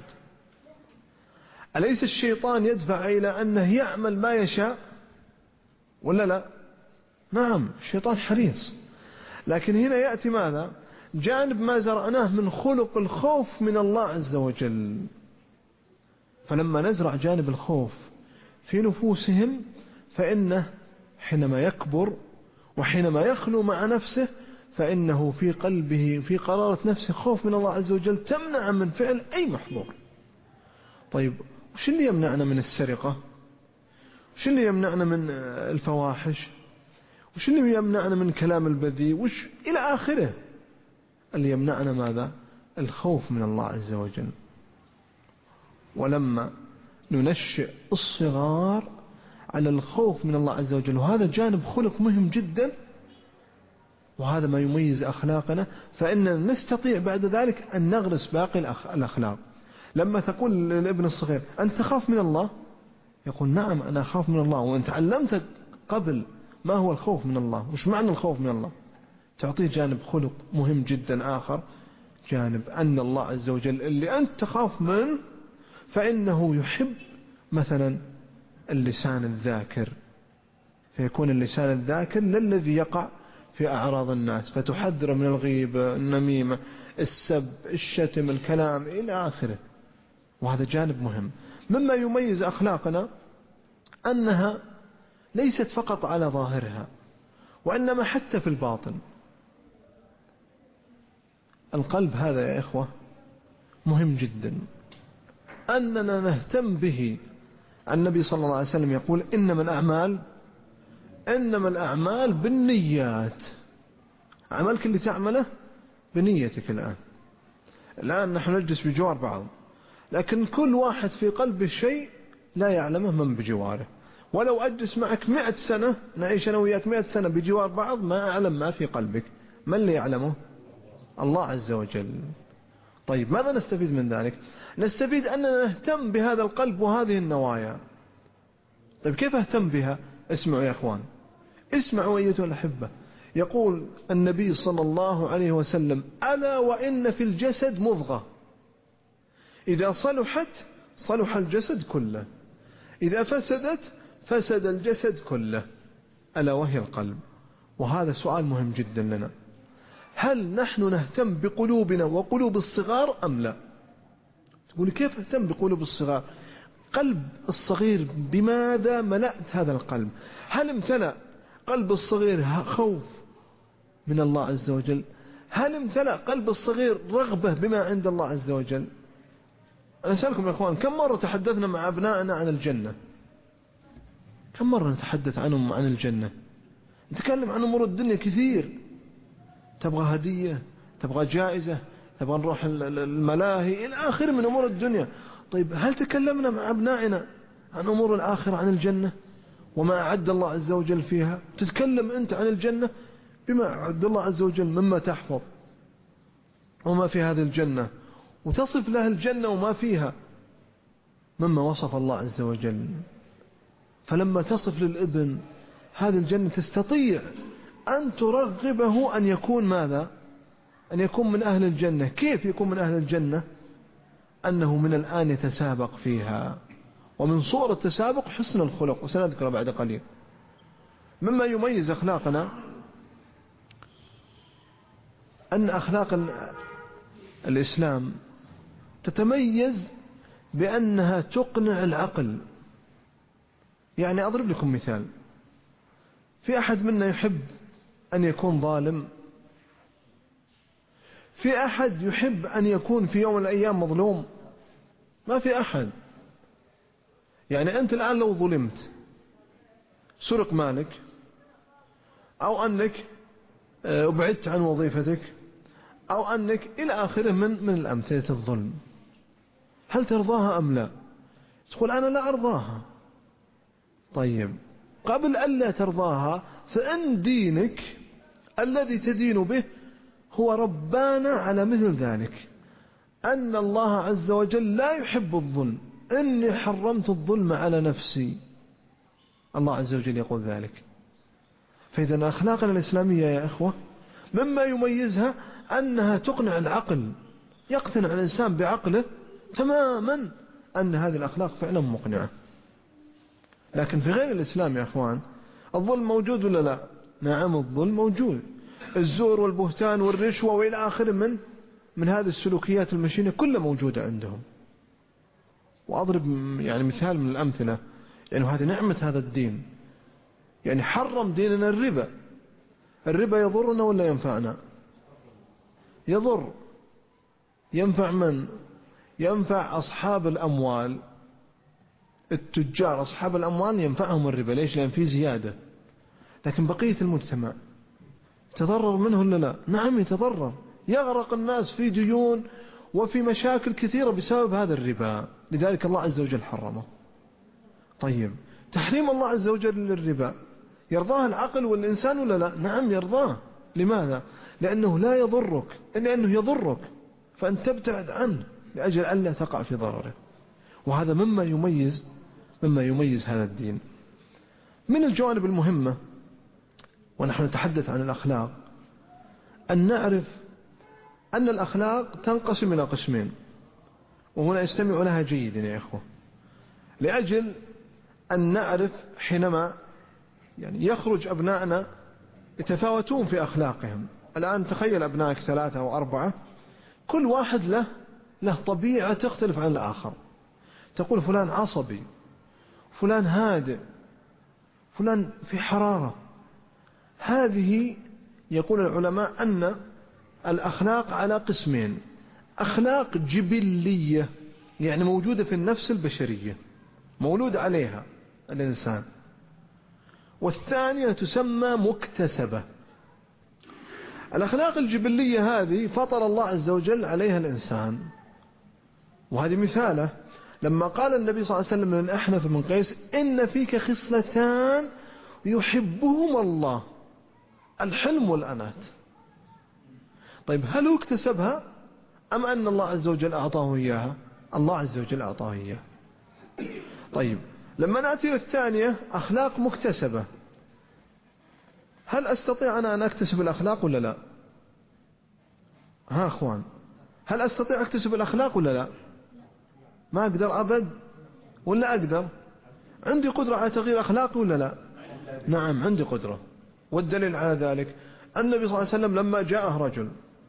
أليس الشيطان يدفع إلى أنه يعمل ما يشاء ولا لا؟ نعم، الشيطان حريص. لكن هنا يأتي ماذا؟ جانب ما زرعناه من خلق الخوف من الله عز وجل. فلما نزرع جانب الخوف في نفوسهم فإنه حينما يكبر وحينما يخلو مع نفسه فإنه في قلبه في قرارة نفسه خوف من الله عز وجل تمنع من فعل أي محظور. طيب وش اللي يمنعنا من السرقة؟ وش اللي يمنعنا من الفواحش؟ وش اللي يمنعنا من كلام البذيء؟ وش إلى آخره. اللي يمنعنا ماذا؟ الخوف من الله عز وجل. ولما ننشئ الصغار على الخوف من الله عز وجل، وهذا جانب خلق مهم جدا، وهذا ما يميز أخلاقنا، فإننا نستطيع بعد ذلك أن نغرس باقي الأخلاق. لما تقول للابن الصغير أنت تخاف من الله؟ يقول نعم أنا أخاف من الله. وأنت علمت قبل ما هو الخوف من الله، وش معنى الخوف من الله، تعطيه جانب خلق مهم جدا آخر، جانب أن الله عز وجل اللي أنت تخاف منه فإنه يحب مثلا اللسان الذاكر، فيكون اللسان الذاكر للذي يقع في أعراض الناس، فتحذر من الغيبة، النميمة، السب، الشتم، الكلام إلى آخره. وهذا جانب مهم. مما يميز أخلاقنا أنها ليست فقط على ظاهرها، وإنما حتى في الباطن. القلب هذا يا إخوة مهم جدا أننا نهتم به. النبي صلى الله عليه وسلم يقول إنما الأعمال إنما الأعمال بالنيات. عملك اللي تعمله بنيتك. الآن الآن نحن نجلس بجوار بعض، لكن كل واحد في قلبه شيء لا يعلمه من بجواره. ولو أجلس معك مئة سنة، نعيش أنا وياك مئة سنة بجوار بعض، ما أعلم ما في قلبك. من اللي يعلمه؟ الله عز وجل. طيب ماذا نستفيد من ذلك؟ نستفيد أننا نهتم بهذا القلب وهذه النوايا. طيب كيف أهتم بها؟ اسمعوا يا أخوان، اسمعوا أيها الأحبة. يقول النبي صلى الله عليه وسلم ألا وإن في الجسد مضغة إذا صلحت صلح الجسد كله، إذا فسدت فسد الجسد كله، ألا وهي القلب. وهذا سؤال مهم جدا لنا، هل نحن نهتم بقلوبنا وقلوب الصغار أم لا؟ تقول كيف أهتم بقلوب الصغار؟ قلب الصغير بماذا ملأت هذا القلب؟ هل امتلأ قلب الصغير خوف من الله عز وجل؟ هل امتلأ قلب الصغير رغبة بما عند الله عز وجل؟ أنا أسألكم يا أخوان، كم مرة تحدثنا مع أبنائنا عن الجنة؟ كم مرة نتحدث عنهم عن الجنة؟ نتكلم عن أمور الدنيا كثير. تبغى هدية، تبغى جائزة، نبغى نروح الملاهي إلى آخر من أمور الدنيا. طيب هل تكلمنا مع أبنائنا عن أمور الآخرة، عن الجنة وما أعد الله عز وجل فيها؟ تتكلم أنت عن الجنة بما أعد الله عز وجل مما تحفظ وما في هذه الجنة، وتصف له الجنة وما فيها مما وصف الله عز وجل. فلما تصف للابن هذه الجنة تستطيع أن ترغبه أن يكون ماذا؟ أن يكون من أهل الجنة. كيف يكون من أهل الجنة؟ أنه من الآن يتسابق فيها. ومن صور التسابق حسن الخلق، وسنذكر بعد قليل. مما يميز أخلاقنا أن أخلاق الإسلام تتميز بأنها تقنع العقل. يعني أضرب لكم مثال. في أحد منا يحب أن يكون ظالم؟ في أحد يحب أن يكون في يوم من الأيام مظلوم؟ ما في أحد. يعني أنت الآن لو ظلمت، سرق مالك، أو أنك أبعدت عن وظيفتك، أو أنك إلى آخره من من الأمثلة الظلم، هل ترضاها أم لا؟ تقول أنا لا أرضاها. طيب قبل أن لا ترضاها فإن دينك الذي تدين به هو ربانا على مثل ذلك، أن الله عز وجل لا يحب الظلم، إني حرمت الظلم على نفسي. الله عز وجل يقول ذلك. فإذا أخلاقنا الإسلامية يا إخوة مما يميزها أنها تقنع العقل، يقتنع الإنسان بعقله تماما أن هذه الأخلاق فعلا مقنعة. لكن في غير الإسلام يا أخوان الظلم موجود ولا لا؟ نعم الظلم موجود، الزور والبهتان والرشوة وإلى آخر من من هذه السلوكيات المشينة كلها موجودة عندهم. وأضرب يعني مثال من الأمثلة، يعني هذه نعمة هذا الدين. يعني حرم ديننا الربا. الربا يضرنا ولا ينفعنا؟ يضر. ينفع من؟ ينفع أصحاب الأموال، التجار أصحاب الأموال ينفعهم الربا. ليش؟ لأن فيه زيادة. لكن بقية المجتمع تضرر منه ولا لا؟ نعم يتضرر. يغرق الناس في ديون وفي مشاكل كثيرة بسبب هذا الربا. لذلك الله عز وجل حرمه. طيب تحريم الله عز وجل للربا يرضاه العقل والإنسان ولا لا؟ نعم يرضاه. لماذا؟ لأنه لا يضرك، لأنه يضرك فأنت تبتعد عنه لأجل أن لا تقع في ضرره. وهذا مما يميز مما يميز هذا الدين. من الجوانب المهمة ونحن نتحدث عن الأخلاق أن نعرف أن الأخلاق تنقسم إلى قسمين، وهنا يستمع لها جيدا يا إخوة، لأجل أن نعرف حينما يعني يخرج أبنائنا يتفاوتون في أخلاقهم. الآن تخيل أبنائك ثلاثة أو أربعة، كل واحد له له طبيعة تختلف عن الآخر. تقول فلان عصبي، فلان هادئ، فلان في حرارة. هذه يقول العلماء أن الأخلاق على قسمين: أخلاق جبلية يعني موجودة في النفس البشرية، مولود عليها الإنسان، والثانية تسمى مكتسبة. الأخلاق الجبلية هذه فطر الله عز وجل عليها الإنسان، وهذه مثاله لما قال النبي صلى الله عليه وسلم للأحنف بن قيس: إن فيك خصلتان يحبهما الله، الحلم والأنات. طيب هل هو اكتسبها أم أن الله عز وجل أعطاه إياها؟ الله عز وجل أعطاه إياها. طيب لما نأتي للثانية أخلاق مكتسبة، هل أستطيع أنا أن أكتسب الأخلاق ولا لا؟ ها أخوان، هل أستطيع أكتسب الأخلاق ولا لا؟ ما أقدر أبد. ولا أقدر؟ عندي قدرة على تغيير أخلاقي ولا لا؟ نعم عندي قدرة. والدليل على ذلك النبي صلى الله عليه وسلم لما جاءه رجل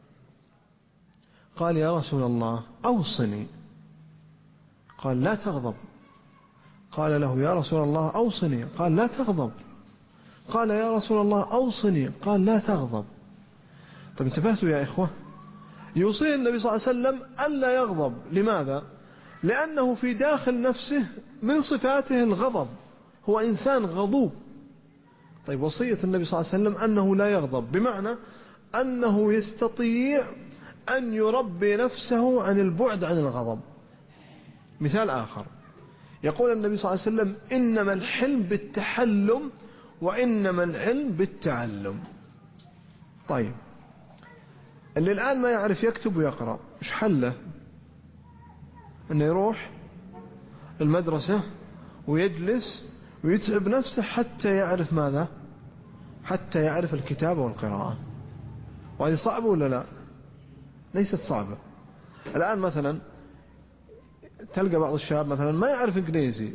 قال: يا رسول الله أوصني. قال: لا تغضب. قال له: يا رسول الله أوصني. قال: لا تغضب. قال: يا رسول الله أوصني. قال: لا تغضب. طيب انتبهتوا يا إخوة؟ يوصي النبي صلى الله عليه وسلم ألا يغضب. لماذا؟ لأنه في داخل نفسه من صفاته الغضب، هو إنسان غضوب. طيب وصية النبي صلى الله عليه وسلم أنه لا يغضب، بمعنى أنه يستطيع أن يربي نفسه عن البعد عن الغضب. مثال آخر، يقول النبي صلى الله عليه وسلم: إنما الحلم بالتحلم وإنما العلم بالتعلم. طيب، اللي الآن ما يعرف يكتب ويقرأ، إيش حله؟ أنه يروح المدرسة ويجلس ويتعب نفسه حتى يعرف ماذا؟ حتى يعرف الكتابة والقراءة. وهذه صعبة ولا لا؟ ليست صعبة. الآن مثلا تلقى بعض الشباب مثلا ما يعرف إنجليزي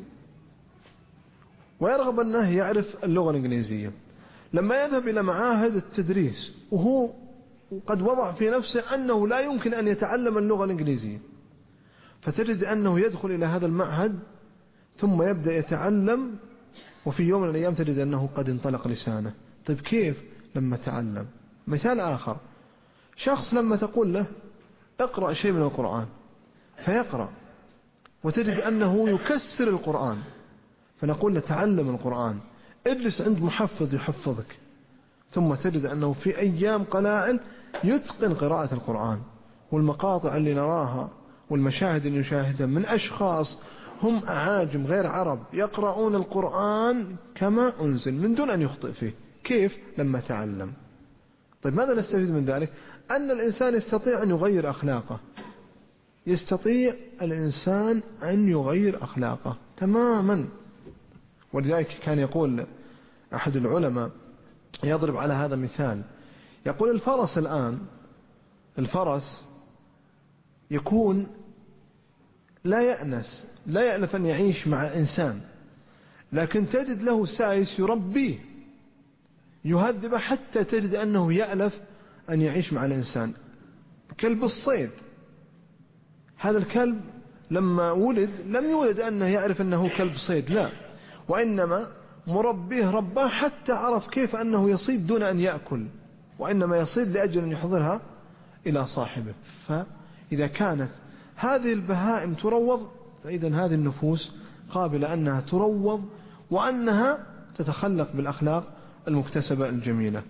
ويرغب أنه يعرف اللغة الإنجليزية، لما يذهب إلى معاهد التدريس وهو قد وضع في نفسه أنه لا يمكن أن يتعلم اللغة الإنجليزية، فتجد أنه يدخل إلى هذا المعهد ثم يبدأ يتعلم، وفي يوم من الأيام تجد أنه قد انطلق لسانه. طيب كيف؟ لما تعلم. مثال آخر، شخص لما تقول له اقرأ شيء من القرآن فيقرأ، وتجد أنه يكسر القرآن، فنقول له تعلم القرآن، اجلس عند محفظ يحفظك، ثم تجد أنه في أيام قلائل يتقن قراءة القرآن. والمقاطع اللي نراها والمشاهد اللي نشاهدها من أشخاص هم أعاجم غير عرب يقرؤون القرآن كما أنزل من دون أن يخطئ فيه. كيف؟ لما تعلم. طيب ماذا نستفيد من ذلك؟ أن الإنسان يستطيع أن يغير أخلاقه، يستطيع الإنسان أن يغير أخلاقه تماما. ولذلك كان يقول أحد العلماء يضرب على هذا مثال، يقول الفرس الآن، الفرس يكون لا يأنس لا يألف أن يعيش مع إنسان، لكن تجد له سايس يربيه يهذبه حتى تجد أنه يألف أن يعيش مع الإنسان. كلب الصيد، هذا الكلب لما ولد لم يولد أنه يعرف أنه كلب صيد، لا، وإنما مربيه رباه حتى عرف كيف أنه يصيد دون أن يأكل، وإنما يصيد لأجل أن يحضرها إلى صاحبه. فإذا كانت هذه البهائم تروض، فإذا هذه النفوس قابلة أنها تروض وأنها تتخلق بالأخلاق المكتسبة الجميلة.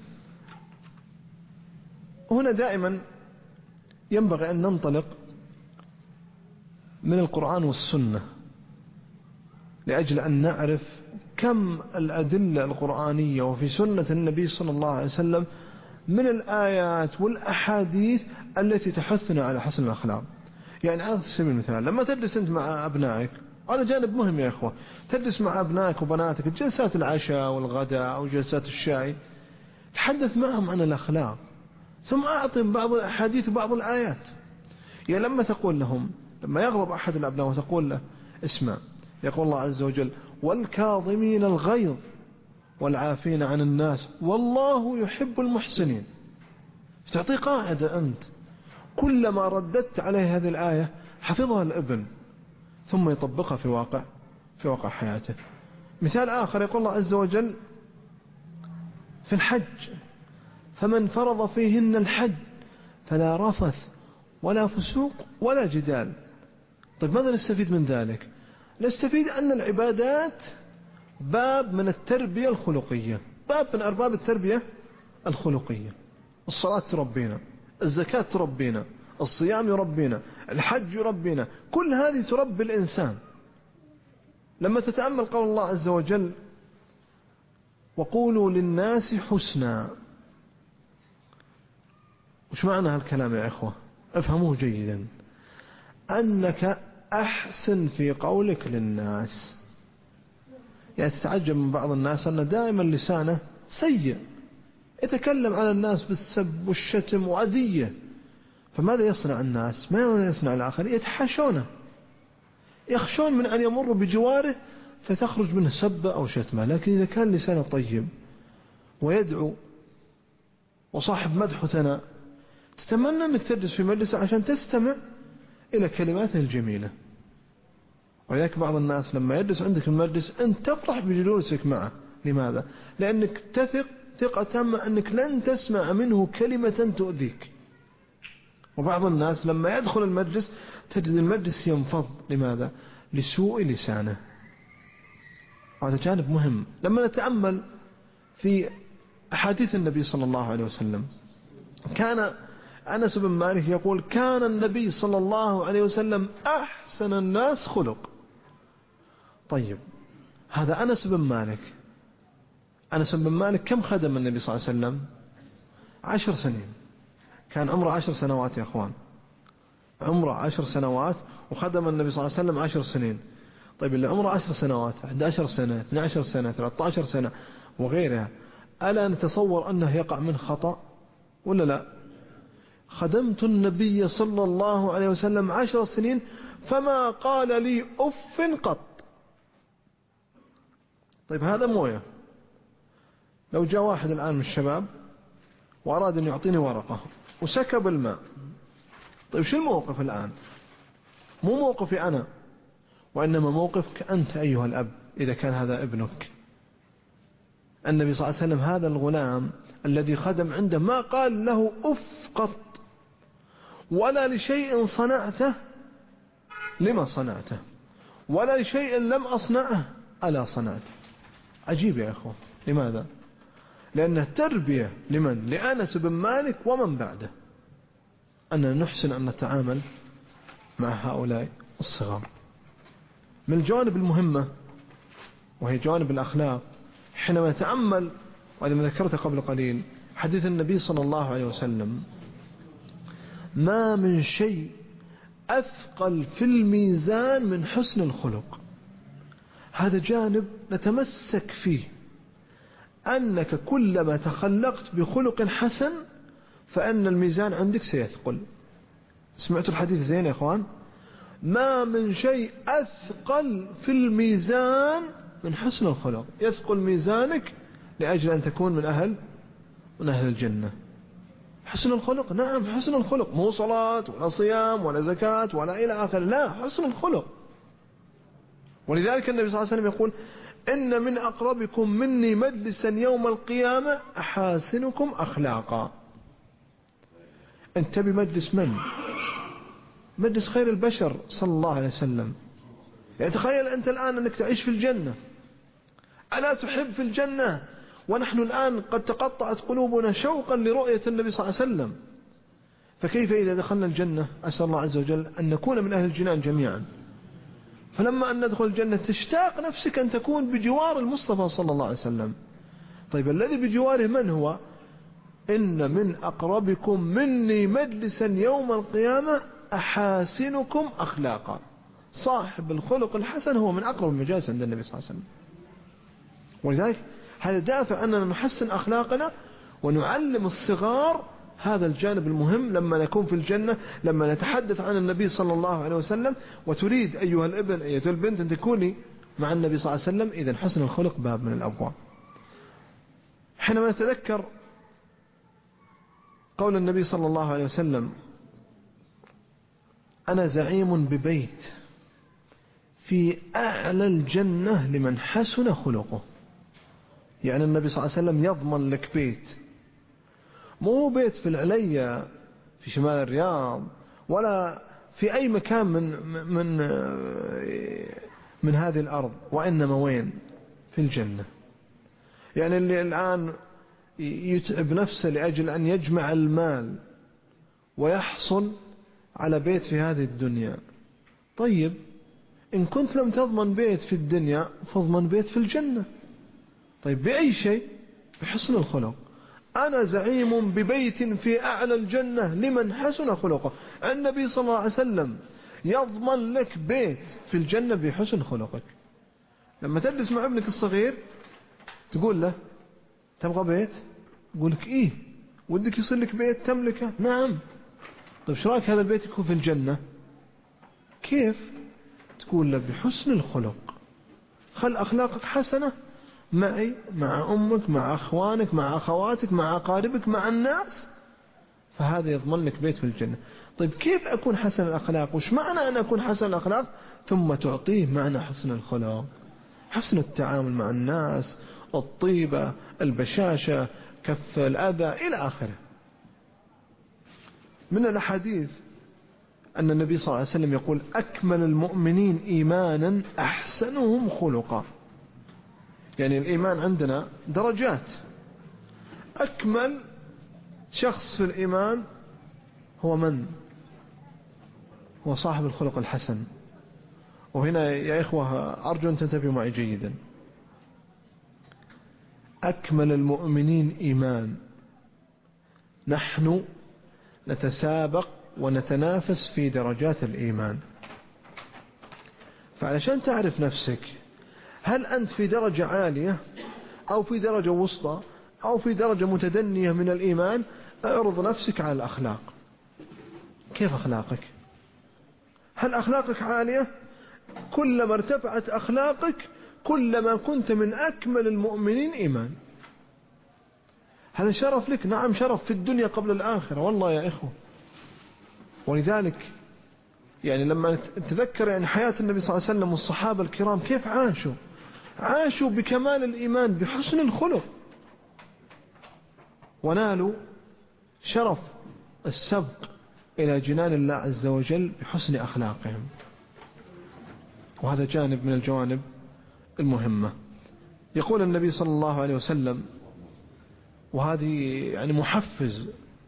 هنا دائما ينبغي أن ننطلق من القرآن والسنة لأجل أن نعرف كم الأدلة القرآنية وفي سنة النبي صلى الله عليه وسلم من الآيات والأحاديث التي تحثنا على حسن الأخلاق. يعني على سبيل المثال، لما تجلس أنت مع أبنائك، هذا جانب مهم يا إخوة، تجلس مع أبنائك وبناتك جلسات العشاء والغداء أو جلسات الشاي، تحدث معهم عن الأخلاق، ثم أعطهم بعض الأحاديث وبعض الآيات. يعني لما تقول لهم، لما يغضب أحد الأبناء وتقول له اسمع، يقول الله عز وجل: والكاظمين الغيظ والعافين عن الناس والله يحب المحسنين. تعطي قاعدة أنت كلما رددت عليه هذه الآية حفظها الابن ثم يطبقها في واقع في واقع حياته. مثال آخر، يقول الله عز وجل في الحج: فمن فرض فيهن الحج فلا رفث ولا فسوق ولا جدال. طيب ماذا نستفيد من ذلك؟ نستفيد أن العبادات باب من التربية الخلقية، باب من أرباب التربية الخلقية. الصلاة تربينا، الزكاة تربينا، الصيام يربينا، الحج يربينا، كل هذه تربي الإنسان. لما تتأمل قول الله عز وجل: وقولوا للناس حسنا، وش معنى هالكلام يا إخوة؟ افهموه جيدا، أنك أحسن في قولك للناس. يعني تتعجب من بعض الناس أن دائما لسانه سيء، يتكلم على الناس بالسب والشتم وأذية، فماذا يصنع الناس؟ ما يصنع الآخر؟ يتحاشونه، يخشون من أن يمروا بجواره فتخرج منه سبة أو شتمة. لكن إذا كان لسانه طيب ويدعو وصاحب مدح وثناء، تتمنى أنك تجلس في مجلسه عشان تستمع إلى كلماته الجميلة. ولذلك بعض الناس لما يجلس عندك المجلس أنت تفرح بجلوسك معه. لماذا؟ لأنك تثق ثقة تامة أنك لن تسمع منه كلمة تؤذيك. وبعض الناس لما يدخل المجلس تجد المجلس ينفض. لماذا؟ لسوء لسانه. هذا جانب مهم. لما نتأمل في أحاديث النبي صلى الله عليه وسلم، كان أنس بن مالك يقول كان النبي صلى الله عليه وسلم أحسن الناس خلق. طيب هذا أنس بن مالك، أنس بن مالك كم خدم النبي صلى الله عليه وسلم؟ عشر سنين، كان عمره عشر سنوات يا أخوان، عمره عشر سنوات وخدم النبي صلى الله عليه وسلم عشر سنين. طيب اللي عمره عشر سنوات، أحد عشر سنة، اثنتي عشرة سنة، ثلاثة عشر سنة وغيرها، ألا نتصور أنه يقع من خطأ ولا لا؟ خدمت النبي صلى الله عليه وسلم عشر سنين فما قال لي أف قط. طيب هذا مويه. لو جاء واحد الآن من الشباب وأراد أن يعطيني ورقة وسكب الماء، طيب شو الموقف الآن؟ مو موقفي أنا، وإنما موقفك أنت أيها الأب إذا كان هذا ابنك. النبي صلى الله عليه وسلم هذا الغلام الذي خدم عنده ما قال له أف قط، ولا لشيء صنعته لما صنعته، ولا لشيء لم أصنعه ألا صنعته. عجيب يا أخوة. لماذا؟ لأنه تربية لمن؟ لأنس بن مالك ومن بعده، أننا نحسن أن نتعامل مع هؤلاء الصغار. من الجوانب المهمة وهي جوانب الأخلاق، حينما نتأمل، وهذا ما ذكرته قبل قليل، حديث النبي صلى الله عليه وسلم: ما من شيء أثقل في الميزان من حسن الخلق. هذا جانب نتمسك فيه، أنك كلما تخلقت بخلق حسن فإن الميزان عندك سيثقل. سمعتوا الحديث زين يا أخوان؟ ما من شيء أثقل في الميزان من حسن الخلق. يثقل ميزانك لأجل أن تكون من أهل من أهل الجنة. حسن الخلق، نعم حسن الخلق، مو صلاة ولا صيام ولا زكاة ولا إلى آخر، لا، حسن الخلق. ولذلك النبي صلى الله عليه وسلم يقول: إن من أقربكم مني مجلسا يوم القيامة أحاسنكم أخلاقا. أنت بمجلس من؟ مجلس خير البشر صلى الله عليه وسلم. يعني تخيل أنت الآن أنك تعيش في الجنة، ألا تحب في الجنة؟ ونحن الآن قد تقطعت قلوبنا شوقا لرؤية النبي صلى الله عليه وسلم، فكيف إذا دخلنا الجنة؟ أسأل الله عز وجل أن نكون من أهل الجنان جميعا. فلما أن ندخل الجنة تشتاق نفسك أن تكون بجوار المصطفى صلى الله عليه وسلم. طيب الذي بجواره من هو؟ إن من أقربكم مني مجلسا يوم القيامة أحاسنكم أخلاقا. صاحب الخلق الحسن هو من أقرب المجالس عند النبي صلى الله عليه وسلم. ولذلك هذا دافع أننا نحسن أخلاقنا ونعلم الصغار هذا الجانب المهم لما نكون في الجنة، لما نتحدث عن النبي صلى الله عليه وسلم. وتريد أيها الابن أيها البنت أن تكوني مع النبي صلى الله عليه وسلم، إذن حسن الخلق باب من الأبواب. حينما نتذكر قول النبي صلى الله عليه وسلم: أنا زعيم ببيت في أعلى الجنة لمن حسن خلقه. يعني النبي صلى الله عليه وسلم يضمن لك بيت، مو بيت في العليا في شمال الرياض ولا في أي مكان من من من هذه الأرض، وإنما وين؟ في الجنة. يعني اللي الآن يتعب نفسه لأجل أن يجمع المال ويحصل على بيت في هذه الدنيا، طيب إن كنت لم تضمن بيت في الدنيا فاضمن بيت في الجنة. طيب بأي شيء؟ بحسن الخلق. أنا زعيم ببيت في أعلى الجنة لمن حسن خلقه. النبي صلى الله عليه وسلم يضمن لك بيت في الجنة بحسن خلقك. لما تجلس مع ابنك الصغير تقول له: تبغى بيت؟ يقول لك إيه. ودك يصير لك بيت تملكه؟ نعم. طيب شو رأيك هذا البيت يكون في الجنة؟ كيف؟ تقول له: بحسن الخلق. خل أخلاقك حسنة معي، مع أمك، مع أخوانك، مع أخواتك، مع أقاربك، مع الناس، فهذا يضمن لك بيت في الجنة. طيب كيف أكون حسن الأخلاق؟ وش معنى أن أكون حسن الأخلاق؟ ثم تعطيه معنى حسن الخلق: حسن التعامل مع الناس، الطيبة، البشاشة، كف الأذى إلى آخره. من الأحاديث أن النبي صلى الله عليه وسلم يقول: أكمل المؤمنين إيمانا أحسنهم خلقا. يعني الإيمان عندنا درجات. أكمل شخص في الإيمان هو من؟ هو صاحب الخلق الحسن. وهنا يا إخوة أرجو أن تنتبهوا معي جيدا. أكمل المؤمنين إيمان نحن نتسابق ونتنافس في درجات الإيمان. فعلشان تعرف نفسك هل أنت في درجة عالية أو في درجة وسطى أو في درجة متدنية من الإيمان، اعرض نفسك على الأخلاق. كيف أخلاقك؟ هل أخلاقك عالية؟ كلما ارتفعت أخلاقك كلما كنت من أكمل المؤمنين إيمان. هذا شرف لك، نعم شرف في الدنيا قبل الآخرة والله يا إخوة. ولذلك يعني لما نتذكر يعني حياة النبي صلى الله عليه وسلم والصحابة الكرام كيف عاشوا عاشوا بكمال الإيمان بحسن الخلق، ونالوا شرف السبق إلى جنان الله عز وجل بحسن أخلاقهم. وهذا جانب من الجوانب المهمة. يقول النبي صلى الله عليه وسلم، وهذه يعني محفز: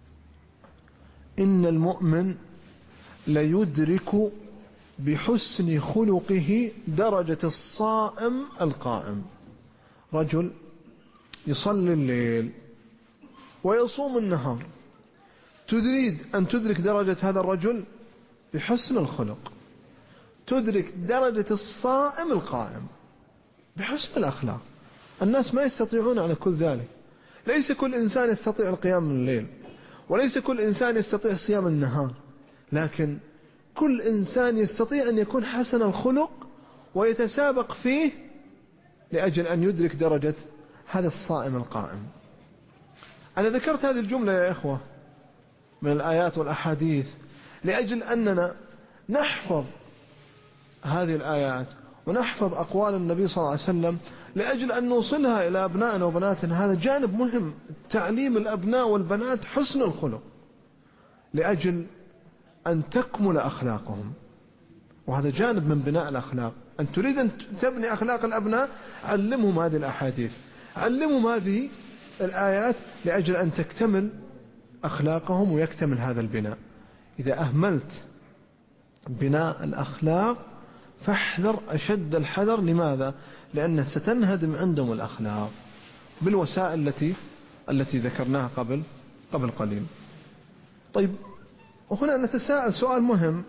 إن المؤمن ليدرك بحسن خلقه درجة الصائم القائم. رجل يصلي الليل ويصوم النهار، تريد أن تدرك درجة هذا الرجل بحسن الخلق، تدرك درجة الصائم القائم بحسن الأخلاق. الناس ما يستطيعون على كل ذلك. ليس كل إنسان يستطيع القيام من الليل، وليس كل إنسان يستطيع صيام النهار، لكن كل إنسان يستطيع أن يكون حسن الخلق ويتسابق فيه لأجل أن يدرك درجة هذا الصائم القائم. أنا ذكرت هذه الجملة يا إخوة من الآيات والأحاديث لأجل أننا نحفظ هذه الآيات ونحفظ أقوال النبي صلى الله عليه وسلم لأجل أن نوصلها إلى أبنائنا وبناتنا. هذا جانب مهم، تعليم الأبناء والبنات حسن الخلق لأجل أن تكمل أخلاقهم. وهذا جانب من بناء الأخلاق. أن تريد أن تبني أخلاق الأبناء، علمهم هذه الأحاديث، علمهم هذه الآيات لأجل أن تكتمل أخلاقهم ويكتمل هذا البناء. إذا أهملت بناء الأخلاق فاحذر أشد الحذر. لماذا؟ لأن ستنهدم عندهم الأخلاق بالوسائل التي التي ذكرناها قبل قبل قليل. طيب، وهنا نتساءل سؤال مهم: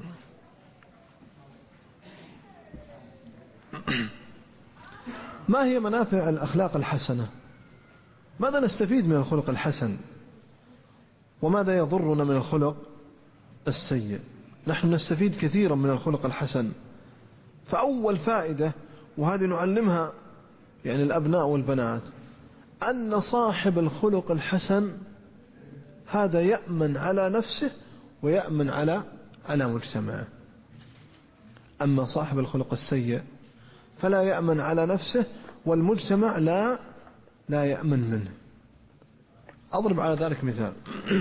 ما هي منافع الأخلاق الحسنة؟ ماذا نستفيد من الخلق الحسن؟ وماذا يضرنا من الخلق السيء؟ نحن نستفيد كثيرا من الخلق الحسن. فأول فائدة، وهذه نعلمها يعني الأبناء والبنات، أن صاحب الخلق الحسن هذا يأمن على نفسه ويأمن على على مجتمعه. أما صاحب الخلق السيء فلا يأمن على نفسه والمجتمع لا لا يأمن منه. أضرب على ذلك مثال.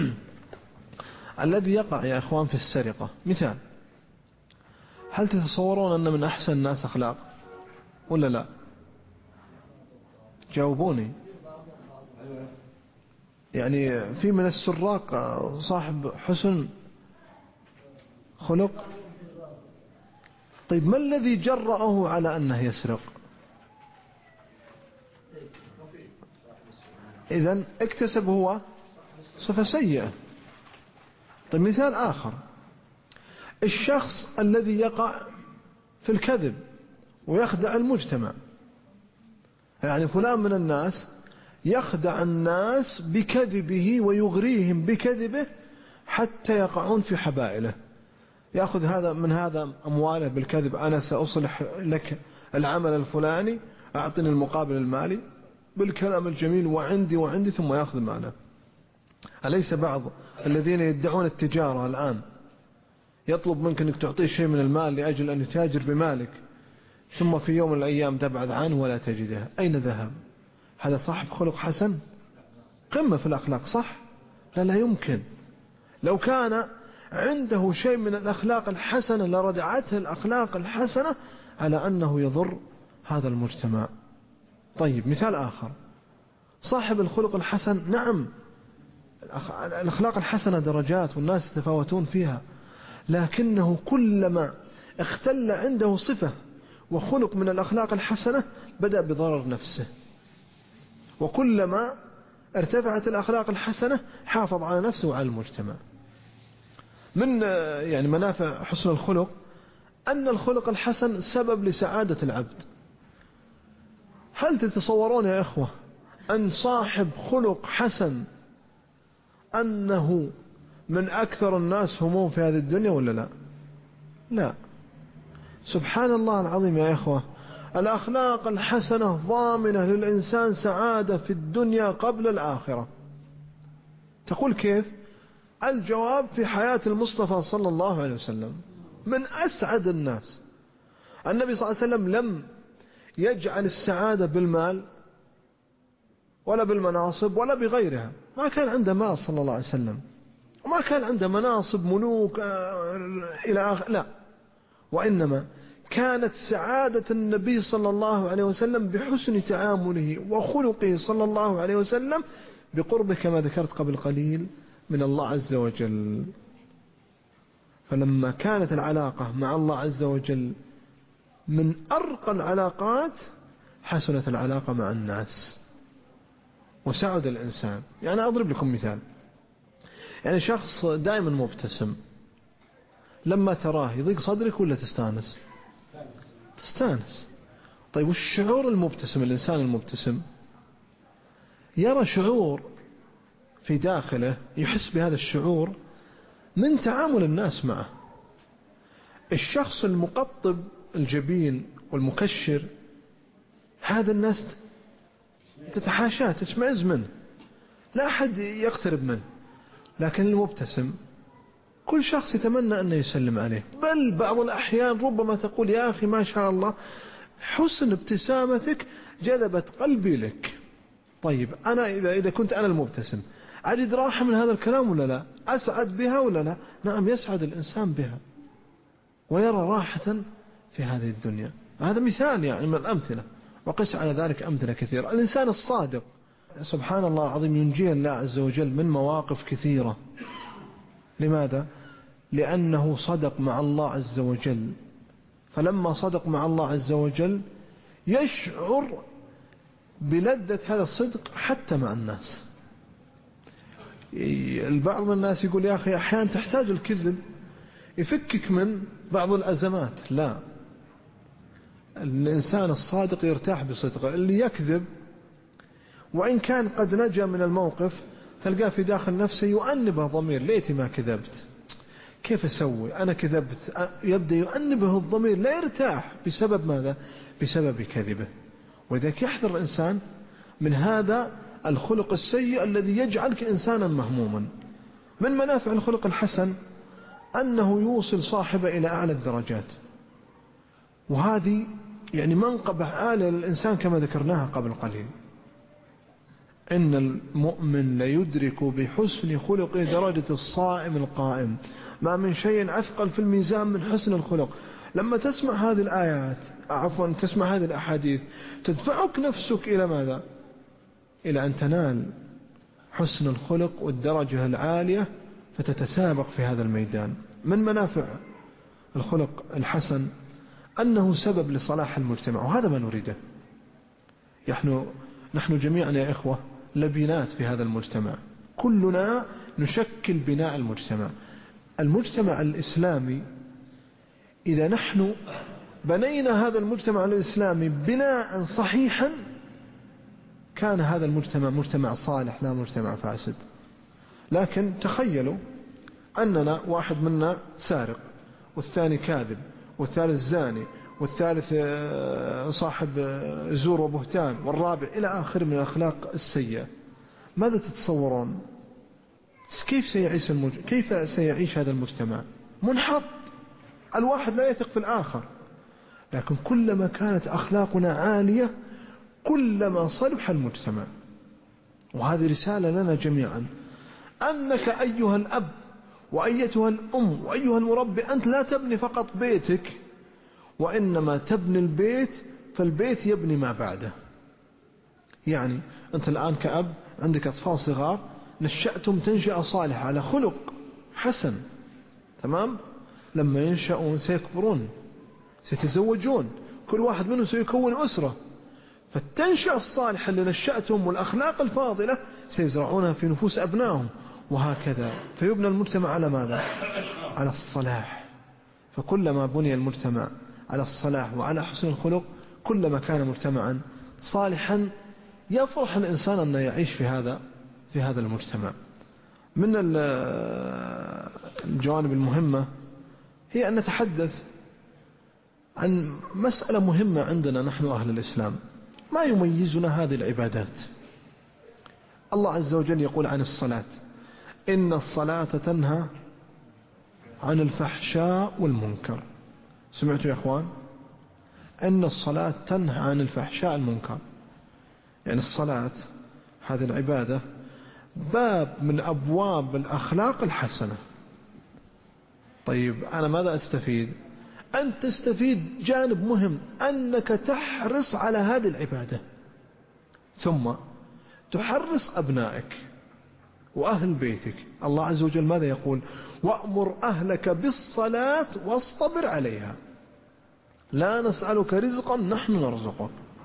الذي يقع يا أخوان في السرقة مثال، هل تتصورون أن من أحسن الناس أخلاق ولا لا؟ جاوبوني. يعني في من السراق صاحب حسن خلق. طيب، ما الذي جرأه على أنه يسرق؟ إذن اكتسب هو صفة سيئة. طيب، مثال آخر: الشخص الذي يقع في الكذب ويخدع المجتمع. يعني فلان من الناس يخدع الناس بكذبه ويغريهم بكذبه حتى يقعون في حبائله. يأخذ هذا من هذا أمواله بالكذب: أنا سأصلح لك العمل الفلاني، أعطني المقابل المالي بالكلام الجميل، وعندي وعندي ثم يأخذ ماله. أليس بعض الذين يدعون التجارة الآن يطلب منك أنك تعطيه شيء من المال لأجل أن يتاجر بمالك، ثم في يوم من الأيام تبعد عنه ولا تجده؟ أين ذهب؟ هذا صاحب خلق حسن؟ قمة في الأخلاق، صح؟ لا لا يمكن. لو كان عنده شيء من الأخلاق الحسنة لردعته الأخلاق الحسنة على أنه يضر هذا الأخلاق الحسنة درجات والناس يتفاوتون فيها، لكنه كلما اختل عنده صفة وخلق من الأخلاق الحسنة بدأ بضرر نفسه، وكلما ارتفعت الأخلاق الحسنة حافظ على نفسه وعلى المجتمع. من يعني منافع حسن الخلق أن الخلق الحسن سبب لسعادة العبد. هل تتصورون يا إخوة أن صاحب خلق حسن أنه من أكثر الناس هموم في هذه الدنيا ولا لا؟ لا. سبحان الله العظيم يا إخوة، الأخلاق الحسنة ضامنة للإنسان سعادة في الدنيا قبل الآخرة. تقول كيف؟ الجواب في حياة المصطفى صلى الله عليه وسلم، من أسعد الناس. النبي صلى الله عليه وسلم لم يجعل السعادة بالمال ولا بالمناصب ولا بغيرها، ما كان عنده مال صلى الله عليه وسلم، وما كان عنده مناصب ملوك إلى آخر، لا، وإنما كانت سعادة النبي صلى الله عليه وسلم بحسن تعامله وخلقه صلى الله عليه وسلم بقربه كما ذكرت قبل قليل من الله عز وجل. فلما كانت العلاقة مع الله عز وجل من أرقى العلاقات حسنت العلاقة مع الناس وسعد الإنسان. يعني أضرب لكم مثال، يعني شخص دائما مبتسم، لما تراه يضيق صدرك ولا تستانس؟ تستانس. طيب والشعور المبتسم، الإنسان المبتسم يرى شعور في داخله، يحس بهذا الشعور من تعامل الناس معه. الشخص المقطب الجبين والمكشر هذا الناس تتحاشاه، تشمئز منه، لا أحد يقترب منه. لكن المبتسم كل شخص يتمنى أن يسلم عليه، بل بعض الأحيان ربما تقول يا أخي ما شاء الله حسن ابتسامتك جذبت قلبي لك. طيب أنا إذا إذا كنت أنا المبتسم أجد راحة من هذا الكلام ولا لا؟ أسعد بها ولا لا؟ نعم، يسعد الإنسان بها ويرى راحة في هذه الدنيا. هذا مثال يعني من الأمثلة، وقس على ذلك أمثلة كثيرة. الإنسان الصادق سبحان الله العظيم ينجيه الله عز وجل من مواقف كثيرة. لماذا؟ لأنه صدق مع الله عز وجل، فلما صدق مع الله عز وجل يشعر بلذة هذا الصدق حتى مع الناس. البعض من الناس يقول يا أخي أحيانا تحتاج الكذب يفكك من بعض الأزمات. لا، الإنسان الصادق يرتاح بصدقه. اللي يكذب وإن كان قد نجا من الموقف تلقاه في داخل نفسه يؤنبه ضمير، ليتي ما كذبت، كيف أسوي أنا كذبت، يبدأ يؤنبه الضمير، لا يرتاح. بسبب ماذا؟ بسبب كذبه. ولذلك يحذر الإنسان من هذا الخلق السيء الذي يجعلك إنسانا مهموما. من منافع الخلق الحسن أنه يوصل صاحبه إلى أعلى الدرجات، وهذه يعني منقبة عالية للإنسان كما ذكرناها قبل قليل. إن المؤمن ليدرك بحسن خلقه درجة الصائم القائم، ما من شيء أثقل في الميزان من حسن الخلق. لما تسمع هذه الآيات عفوا تسمع هذه الأحاديث تدفعك نفسك إلى ماذا؟ إلى أن تنال حسن الخلق والدرجة العالية فتتسابق في هذا الميدان. من منافع الخلق الحسن أنه سبب لصلاح المجتمع، وهذا ما نريده. نحن نحن جميعا يا إخوة لبنات في هذا المجتمع، كلنا نشكل بناء المجتمع. المجتمع الإسلامي إذا نحن بنينا هذا المجتمع الإسلامي بناء صحيحا كان هذا المجتمع مجتمع صالح لا مجتمع فاسد. لكن تخيلوا أننا واحد منا سارق، والثاني كاذب، والثالث زاني، والثالث صاحب زور وبهتان، والرابع إلى آخر من الأخلاق السيئة. ماذا تتصورون؟ كيف سيعيش المج... كيف سيعيش هذا المجتمع؟ منحط، الواحد لا يثق في الآخر. لكن كلما كانت أخلاقنا عالية كلما صلح المجتمع. وهذه رسالة لنا جميعا، أنك أيها الأب وأيتها الأم وأيها المربي أنت لا تبني فقط بيتك، وإنما تبني البيت فالبيت يبني ما بعده. يعني أنت الآن كأب عندك أطفال صغار، نشأتم تنشأة صالحة على خلق حسن، تمام؟ لما ينشأون سيكبرون، سيتزوجون، كل واحد منهم سيكون أسرة، فالتنشئة الصالحة اللي نشأتهم والأخلاق الفاضلة سيزرعونها في نفوس أبنائهم، وهكذا فيبنى المجتمع على ماذا؟ على الصلاح. فكلما بني المجتمع على الصلاح وعلى حسن الخلق كلما كان مجتمعا صالحا يفرح الإنسان أن يعيش في هذا في هذا المجتمع. من الجوانب المهمة هي أن نتحدث عن مسألة مهمة عندنا نحن أهل الإسلام، ما يميزنا هذه العبادات. الله عز وجل يقول عن الصلاة: إن الصلاة تنهى عن الفحشاء والمنكر. سمعتوا يا أخوان؟ إن الصلاة تنهى عن الفحشاء والمنكر، يعني الصلاة هذه العبادة باب من أبواب الأخلاق الحسنة. طيب أنا ماذا أستفيد؟ أن تستفيد جانب مهم، أنك تحرص على هذه العبادة، ثم تحرص أبنائك وأهل بيتك. الله عز وجل ماذا يقول؟ وأمر أهلك بالصلاة واصطبر عليها لا نسألك رزقا نحن نرزقك.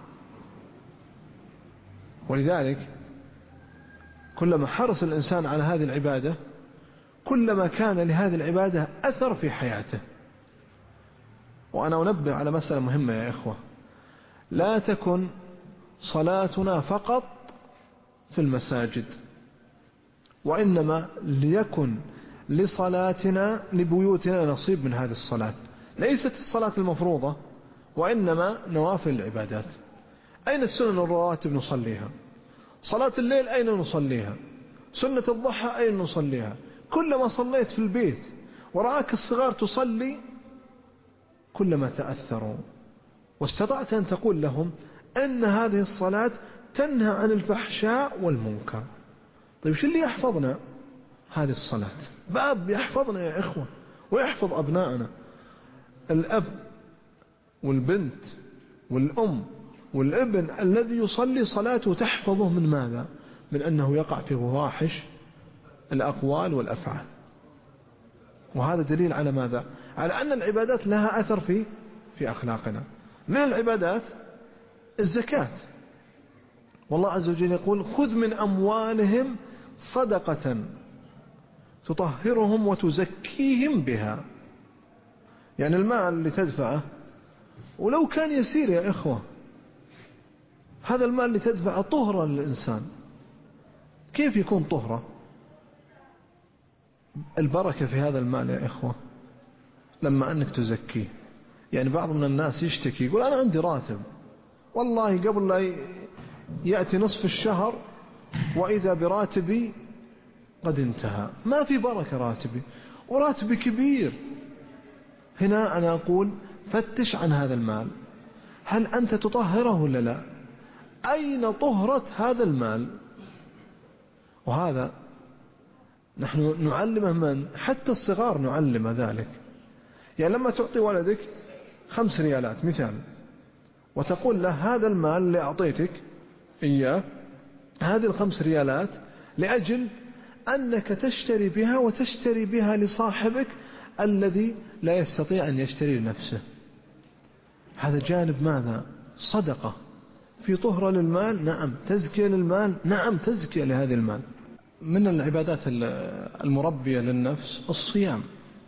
ولذلك كلما حرص الإنسان على هذه العبادة كلما كان لهذه العبادة أثر في حياته. وأنا أنبه على مسألة مهمة يا إخوة، لا تكن صلاتنا فقط في المساجد، وإنما ليكن لصلاتنا لبيوتنا نصيب من هذه الصلاة، ليست الصلاة المفروضة وإنما نوافل العبادات. أين السنن الرواتب نصليها؟ صلاة الليل أين نصليها؟ سنة الضحى أين نصليها؟ كلما صليت في البيت ورآك الصغار تصلي كلما تأثروا، واستطعت أن تقول لهم أن هذه الصلاة تنهى عن الفحشاء والمنكر. طيب شو اللي يحفظنا؟ هذه الصلاة باب يحفظنا يا إخوة ويحفظ أبنائنا. الأب والبنت والأم والابن الذي يصلي صلاته تحفظه من ماذا؟ من أنه يقع في فواحش الأقوال والأفعال. وهذا دليل على ماذا؟ على أن العبادات لها أثر في في أخلاقنا. من العبادات الزكاة، والله عز وجل يقول: خذ من أموالهم صدقة تطهرهم وتزكيهم بها. يعني المال اللي تدفعه ولو كان يسير يا إخوة، هذا المال اللي تدفعه طهرا للإنسان. كيف يكون طهرة؟ البركة في هذا المال يا إخوة لما أنك تزكيه. يعني بعض من الناس يشتكي يقول: أنا عندي راتب، والله قبل لا يأتي نصف الشهر وإذا براتبي قد انتهى، ما في بركة راتبي، وراتبي كبير. هنا أنا أقول: فتش عن هذا المال، هل أنت تطهره ولا لا؟ أين طهرة هذا المال؟ وهذا نحن نعلمه من حتى الصغار نعلم ذلك. يعني لما تعطي ولدك خمس ريالات مثال وتقول له: هذا المال اللي أعطيتك إياه، هذه الخمس ريالات لأجل أنك تشتري بها وتشتري بها لصاحبك الذي لا يستطيع أن يشتري لنفسه. هذا جانب ماذا؟ صدقة في طهرة للمال، نعم. تزكية للمال، نعم. تزكية لهذا المال. من العبادات المربية للنفس الصيام.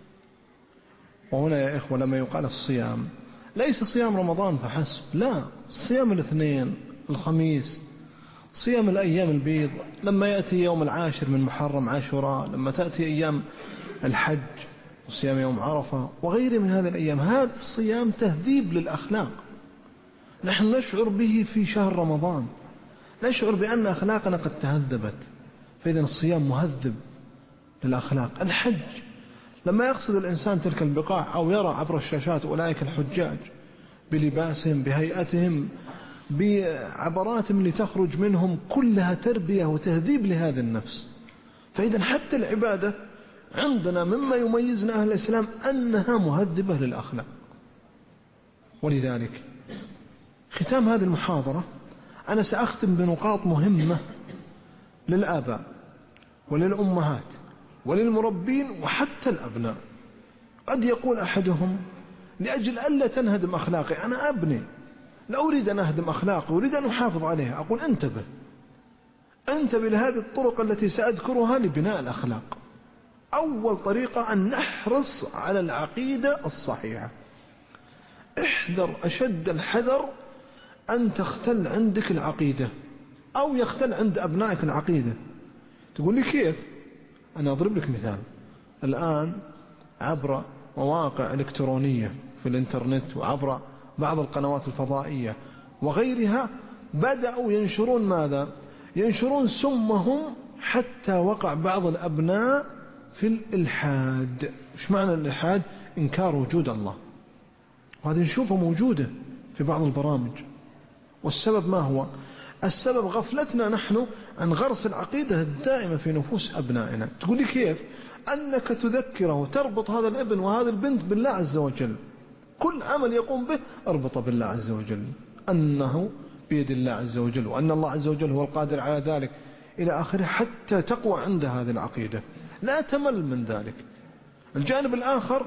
وهنا يا إخوة لما يقال الصيام ليس صيام رمضان فحسب، لا، صيام الاثنين الخميس، صيام الأيام البيض، لما يأتي يوم العاشر من محرم عاشوراء، لما تأتي أيام الحج وصيام يوم عرفة وغيره من هذه الأيام. هذا الصيام تهذيب للأخلاق، نحن نشعر به في شهر رمضان، نشعر بأن أخلاقنا قد تهذبت، فإذا الصيام مهذب للأخلاق. الحج لما يقصد الإنسان تلك البقاع أو يرى عبر الشاشات أولئك الحجاج بلباسهم بهيئتهم بعبراتهم اللي تخرج منهم كلها تربية وتهذيب لهذا النفس. فإذا حتى العبادة عندنا مما يميزنا أهل الإسلام أنها مهذبة للأخلاق. ولذلك ختام هذه المحاضرة أنا سأختم بنقاط مهمة للآباء، وللأمهات وللمربين وحتى الأبناء. قد يقول أحدهم لأجل ألا تنهدم أخلاقي، أنا أبني لا أريد أن أهدم أخلاقي، أريد أن أحافظ عليها. أقول انتبه انتبه لهذه الطرق التي سأذكرها لبناء الأخلاق. أول طريقة أن نحرص على العقيدة الصحيحة. احذر أشد الحذر أن تختل عندك العقيدة أو يختل عند أبنائك العقيدة. تقول لي كيف؟ أنا أضرب لك مثال. الآن عبر مواقع إلكترونية في الإنترنت وعبر بعض القنوات الفضائية وغيرها بدأوا ينشرون ماذا؟ ينشرون سمهم، حتى وقع بعض الأبناء في الإلحاد. إيش معنى الإلحاد؟ إنكار وجود الله. وهذه نشوفها موجودة في بعض البرامج. والسبب ما هو؟ السبب غفلتنا نحن عن غرس العقيدة الدائمة في نفوس أبنائنا. تقول لي كيف؟ أنك تذكره وتربط هذا الابن وهذا البنت بالله عز وجل. كل عمل يقوم به اربطه بالله عز وجل، أنه بيد الله عز وجل، وأن الله عز وجل هو القادر على ذلك إلى آخره، حتى تقوى عند هذه العقيدة، لا تمل من ذلك. الجانب الآخر،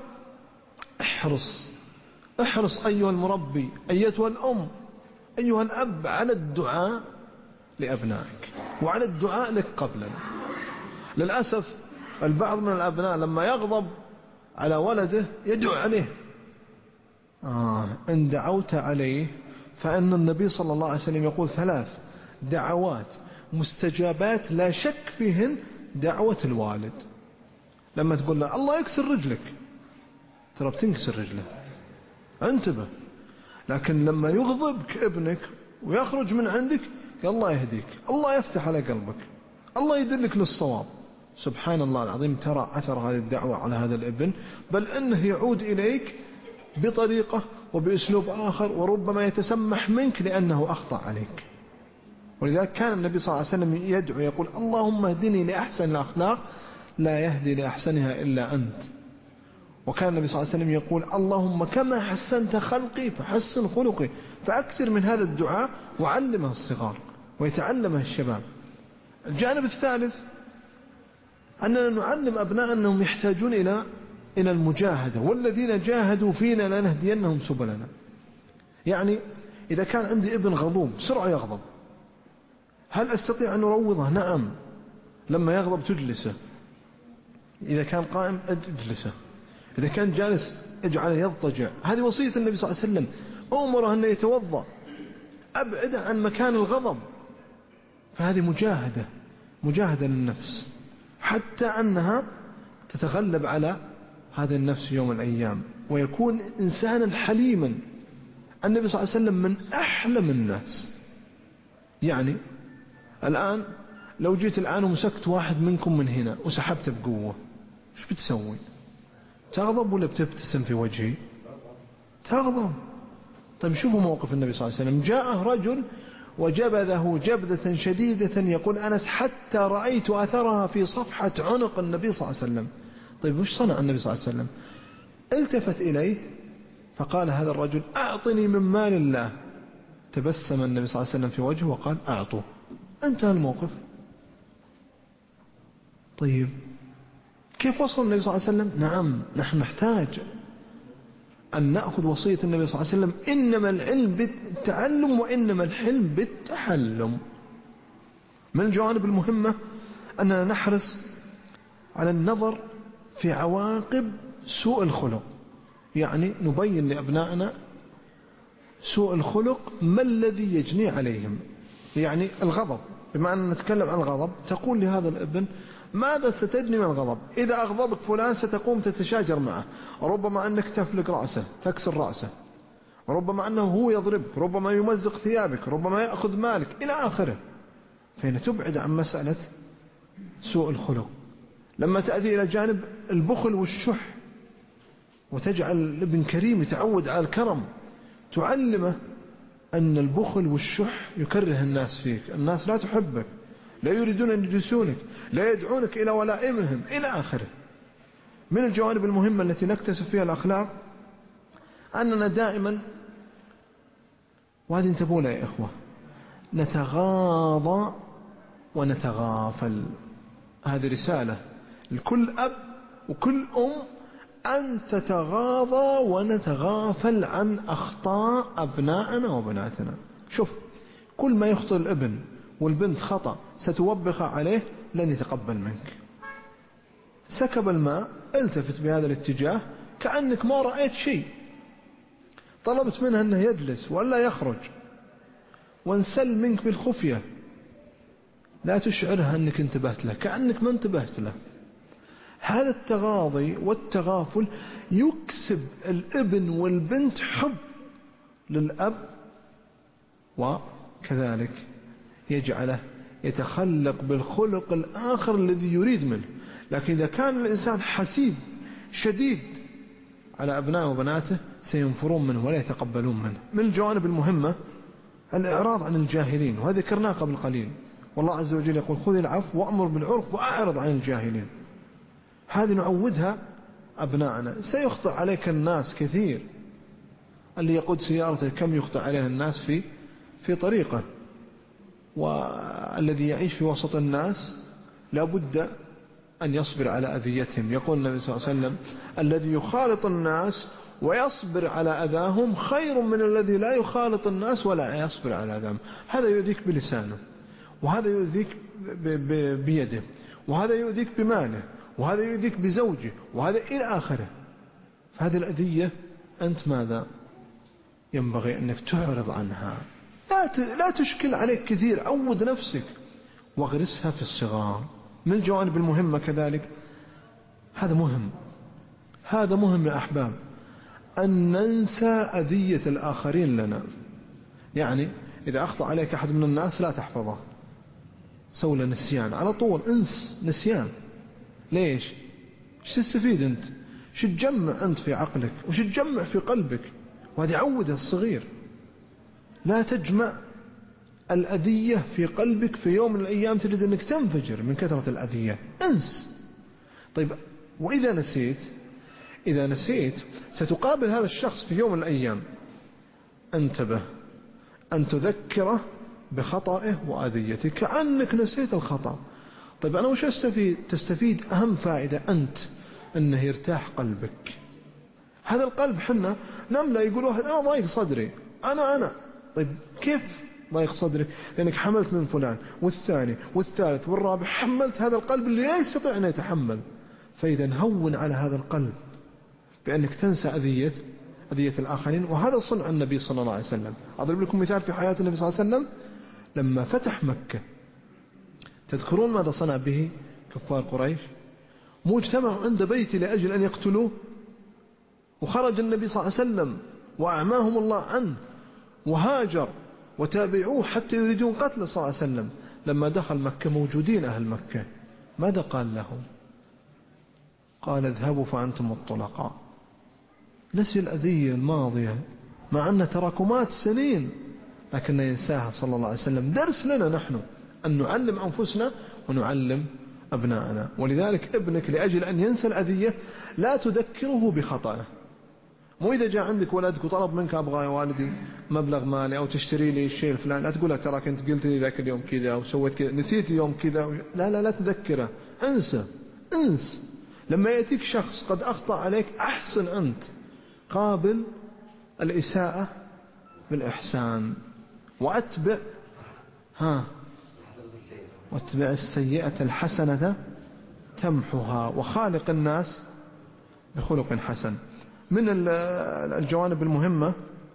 احرص احرص أيها المربي، أيتها الأم، أيها الأب، على الدعاء لأبنائك وعلى الدعاء لك قبلا. للأسف البعض من الأبناء لما يغضب على ولده يدعو عليه. آه إن دعوت عليه فإن النبي صلى الله عليه وسلم يقول ثلاث دعوات مستجابات لا شك فيهن دعوة الوالد. لما تقول له الله يكسر رجلك، ترى بتنكسر رجله، انتبه. لكن لما يغضبك ابنك ويخرج من عندك، الله يهديك، الله يفتح على قلبك، الله يدلك للصواب، سبحان الله العظيم، ترى أثر هذه الدعوة على هذا الابن، بل أنه يعود إليك بطريقة وبأسلوب آخر، وربما يتسمح منك لأنه أخطأ عليك. ولذلك كان النبي صلى الله عليه وسلم يدعو يقول اللهم اهدني لأحسن الأخلاق لا يهدي لأحسنها إلا أنت. وكان النبي صلى الله عليه وسلم يقول اللهم كما حسنت خلقي فحسن خلقي. فأكثر من هذا الدعاء وعلمه الصغار ويتعلمه الشباب. الجانب الثالث أننا نعلم أبناء أنهم يحتاجون إلى إلى المجاهدة، والذين جاهدوا فينا لنهدينهم سبلنا. يعني إذا كان عندي ابن غضوب بسرعة يغضب، هل أستطيع أن أروضه؟ نعم. لما يغضب تجلسه، إذا كان قائم أجلسه، إذا كان جالس اجعله يضطجع. هذه وصية النبي صلى الله عليه وسلم. أمره أن يتوضأ، أبعده عن مكان الغضب. فهذه مجاهدة مجاهدة للنفس، حتى أنها تتغلب على هذا النفس يوم الأيام، ويكون إنسانا حليما. النبي صلى الله عليه وسلم من أحلم الناس. يعني الآن لو جيت الآن ومسكت واحد منكم من هنا وسحبته بقوة، ايش بتسوي؟ تغضب ولا بتبتسم في وجهي؟ تغضب. طيب شوفوا موقف النبي صلى الله عليه وسلم. جاءه رجل وجبذه جبذة شديدة، يقول أنس حتى رأيت أثرها في صفحة عنق النبي صلى الله عليه وسلم. طيب وش صنع النبي صلى الله عليه وسلم؟ التفت إليه فقال هذا الرجل أعطني من مال الله. تبسم النبي صلى الله عليه وسلم في وجهه وقال أعطوه. انتهى الموقف. طيب كيف وصل النبي صلى الله عليه وسلم؟ نعم، نحن نحتاج أن نأخذ وصية النبي صلى الله عليه وسلم: إنما العلم بالتعلم وإنما الحلم بالتحلم. من الجوانب المهمة أننا نحرص على النظر في عواقب سوء الخلق. يعني نبين لأبنائنا سوء الخلق ما الذي يجني عليهم. يعني الغضب، بمعنى أن نتكلم عن الغضب، تقول لهذا الابن ماذا ستجني من الغضب؟ إذا أغضبك فلان ستقوم تتشاجر معه، ربما أنك تفلق رأسه، تكسر رأسه، ربما أنه هو يضربك، ربما يمزق ثيابك، ربما يأخذ مالك إلى آخره. فهنا تبعد عن مسألة سوء الخلق. لما تأتي إلى جانب البخل والشح، وتجعل الابن كريم يتعود على الكرم، تعلمه أن البخل والشح يكره الناس فيك، الناس لا تحبك، لا يريدون أن يجلسونك، لا يدعونك إلى ولائمهم إلى آخره. من الجوانب المهمة التي نكتسب فيها الأخلاق أننا دائما، وهذه انتبهوا لها يا إخوة، نتغاضى ونتغافل. هذه رسالة لكل أب وكل أم أن تتغاضى ونتغافل عن أخطاء أبنائنا وبناتنا. شوف، كل ما يخطئ الابن والبنت خطأ ستوبخ عليه لن يتقبل منك. سكب الماء، التفت بهذا الاتجاه كأنك ما رأيت شيء. طلبت منه أنه يجلس ولا يخرج، وانسل منك بالخفية، لا تشعرها أنك انتبهت له، كأنك ما انتبهت له. هذا التغاضي والتغافل يكسب الابن والبنت حب للأب، وكذلك يجعله يتخلق بالخلق الآخر الذي يريد منه. لكن إذا كان الإنسان حسيب شديد على أبنائه وبناته سينفرون منه ولا يتقبلون منه. من الجوانب المهمة الإعراض عن الجاهلين، وهذا ذكرناه قبل قليل. والله عز وجل يقول خذ العفو وأمر بالعرف وأعرض عن الجاهلين. هذه نعودها أبنائنا. سيخطئ عليك الناس كثير. اللي يقود سيارته كم يخطئ عليه الناس في في طريقه، والذي يعيش في وسط الناس لابد أن يصبر على أذيتهم. يقول النبي صلى الله عليه وسلم الذي يخالط الناس ويصبر على أذاهم خير من الذي لا يخالط الناس ولا يصبر على أذاهم. هذا يؤذيك بلسانه، وهذا يؤذيك بيده، وهذا يؤذيك بماله، وهذا يؤذيك بزوجه، وهذا إلى آخره. فهذه الأذية أنت ماذا ينبغي أنك تعرض عنها، لا لا تشكل عليك كثير. عود نفسك واغرسها في الصغار. من الجوانب المهمة كذلك، هذا مهم، هذا مهم يا أحباب، أن ننسى أذية الآخرين لنا. يعني إذا أخطأ عليك أحد من الناس لا تحفظه، سوى له نسيان على طول، انس نسيان. ليش؟ ايش تستفيد أنت؟ ايش تجمع أنت في عقلك؟ وش تجمع في قلبك؟ وهذا يعوده الصغير. لا تجمع الأذية في قلبك، في يوم من الأيام تجد أنك تنفجر من كثرة الأذية. انس. طيب، وإذا نسيت، إذا نسيت ستقابل هذا الشخص في يوم من الأيام، انتبه أن تذكره بخطئه وأذيته كأنك نسيت الخطأ. طيب أنا وش أستفيد؟ تستفيد أهم فائدة أنت، أنه يرتاح قلبك. هذا القلب حنا نملا، يقول واحد أنا ضايق صدري، أنا أنا طيب كيف ضايق صدري؟ لأنك حملت من فلان والثاني والثالث والرابع، حملت هذا القلب اللي لا يستطيع أن يتحمل. فإذا هون على هذا القلب بأنك تنسى أذية أذية الآخرين. وهذا صنع النبي صلى الله عليه وسلم. أضرب لكم مثال في حياة النبي صلى الله عليه وسلم لما فتح مكة. تذكرون ماذا صنع به كفار قريش؟ مو اجتمعوا عند بيتي لأجل أن يقتلوه، وخرج النبي صلى الله عليه وسلم وأعماهم الله عنه وهاجر وتابعوه حتى يريدون قتله صلى الله عليه وسلم. لما دخل مكة موجودين أهل مكة، ماذا قال لهم؟ قال اذهبوا فأنتم الطلقاء. نسي الأذية الماضية مع أن تراكمات سنين، لكن ينساها صلى الله عليه وسلم. درس لنا نحن أن نعلم أنفسنا ونعلم أبناءنا. ولذلك ابنك لأجل أن ينسى الأذية لا تذكره بخطأه. مو إذا جاء عندك ولدك وطلب منك أبغى يا والدي مبلغ مالي أو تشتري لي الشيء الفلاني، لا تقول له ترى كنت قلت لي ذاك اليوم كذا أو سويت كذا، نسيت يوم كذا. لا لا لا تذكره، انسى انس. لما يأتيك شخص قد أخطأ عليك، أحسن أنت، قابل الإساءة بالإحسان، وأتبع ها واتبع السيئة الحسنة تمحها، وخالق الناس بخلق حسن. من الجوانب المهمة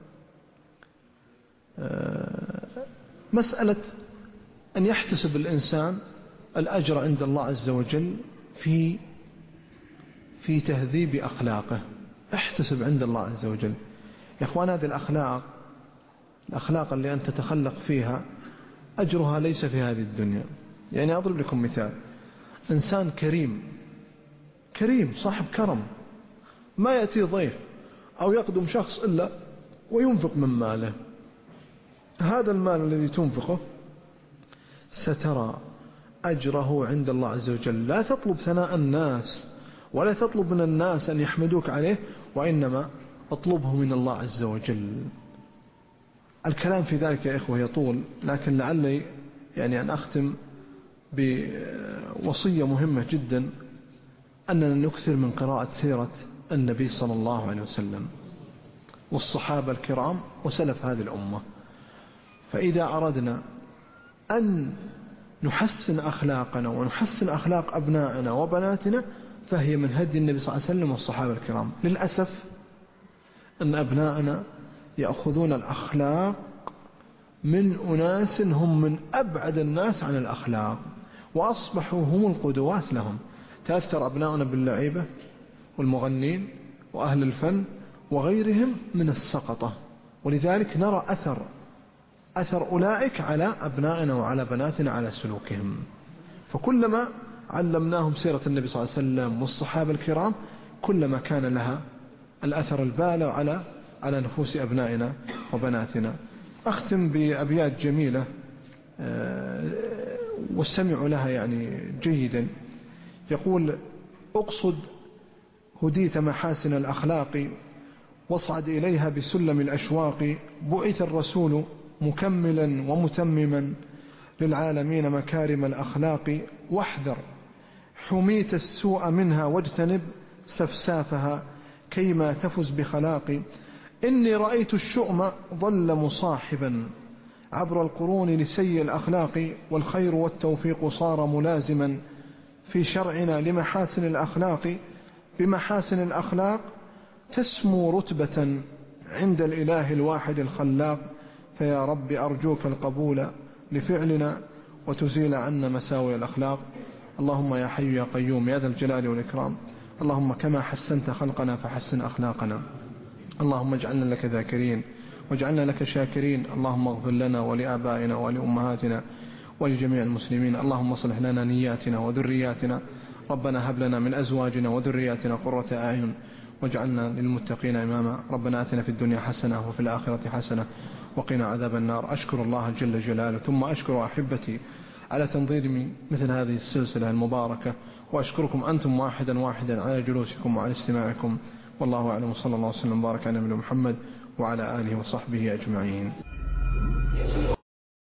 مسألة أن يحتسب الإنسان الأجر عند الله عز وجل في في تهذيب أخلاقه. احتسب عند الله عز وجل يا أخوان. هذه الأخلاق الأخلاق اللي أنت تتخلق فيها أجرها ليس في هذه الدنيا. يعني أضرب لكم مثال، إنسان كريم كريم صاحب كرم، ما يأتي ضيف أو يقدم شخص إلا وينفق من ماله. هذا المال الذي تنفقه سترى أجره عند الله عز وجل. لا تطلب ثناء الناس ولا تطلب من الناس أن يحمدوك عليه، وإنما اطلبه من الله عز وجل. الكلام في ذلك يا إخوة يطول، لكن لعلي يعني أن أختم بوصية مهمة جدا، أننا نكثر من قراءة سيرة النبي صلى الله عليه وسلم والصحابة الكرام وسلف هذه الأمة. فإذا أردنا أن نحسن أخلاقنا ونحسن أخلاق أبنائنا وبناتنا فهي من هدي النبي صلى الله عليه وسلم والصحابة الكرام. للأسف أن أبنائنا يأخذون الأخلاق من أناس هم من أبعد الناس عن الأخلاق، وأصبحوا هم القدوات لهم. تأثر أبنائنا باللعيبة والمغنين وأهل الفن وغيرهم من السقطة، ولذلك نرى أثر أثر أولئك على أبنائنا وعلى بناتنا على سلوكهم. فكلما علمناهم سيرة النبي صلى الله عليه وسلم والصحابة الكرام كلما كان لها الأثر البالغ على على نفوس أبنائنا وبناتنا. أختم بأبيات جميلة واستمعوا لها يعني جيدا. يقول: أقصد هديت محاسن الأخلاق واصعد إليها بسلم الأشواق، بعث الرسول مكملا ومتمما للعالمين مكارم الأخلاق، واحذر حميت السوء منها واجتنب سفسافها كيما تفز بخلاق. إني رأيت الشؤم ظل مصاحبا عبر القرون لسيء الأخلاق، والخير والتوفيق صار ملازما في شرعنا لمحاسن الأخلاق. بمحاسن الأخلاق تسمو رتبة عند الإله الواحد الخلاق، فيا رب أرجوك القبول لفعلنا وتزيل عنا مساوي الأخلاق. اللهم يا حي يا قيوم يا ذا الجلال والإكرام، اللهم كما حسنت خلقنا فحسن أخلاقنا. اللهم اجعلنا لك ذاكرين واجعلنا لك شاكرين. اللهم اغفر لنا ولآبائنا ولأمهاتنا ولجميع المسلمين. اللهم اصلح لنا نياتنا وذرياتنا. ربنا هب لنا من أزواجنا وذرياتنا قرة أعين واجعلنا للمتقين إماما. ربنا آتنا في الدنيا حسنة وفي الآخرة حسنة وقنا عذاب النار. أشكر الله جل جلاله، ثم أشكر أحبتي على تنظيم مثل هذه السلسلة المباركة، وأشكركم أنتم واحدا واحدا على جلوسكم وعلى استماعكم. والله أعلم، صلى الله وسلم وبارك على نبينا محمد وعلى آله وصحبه أجمعين.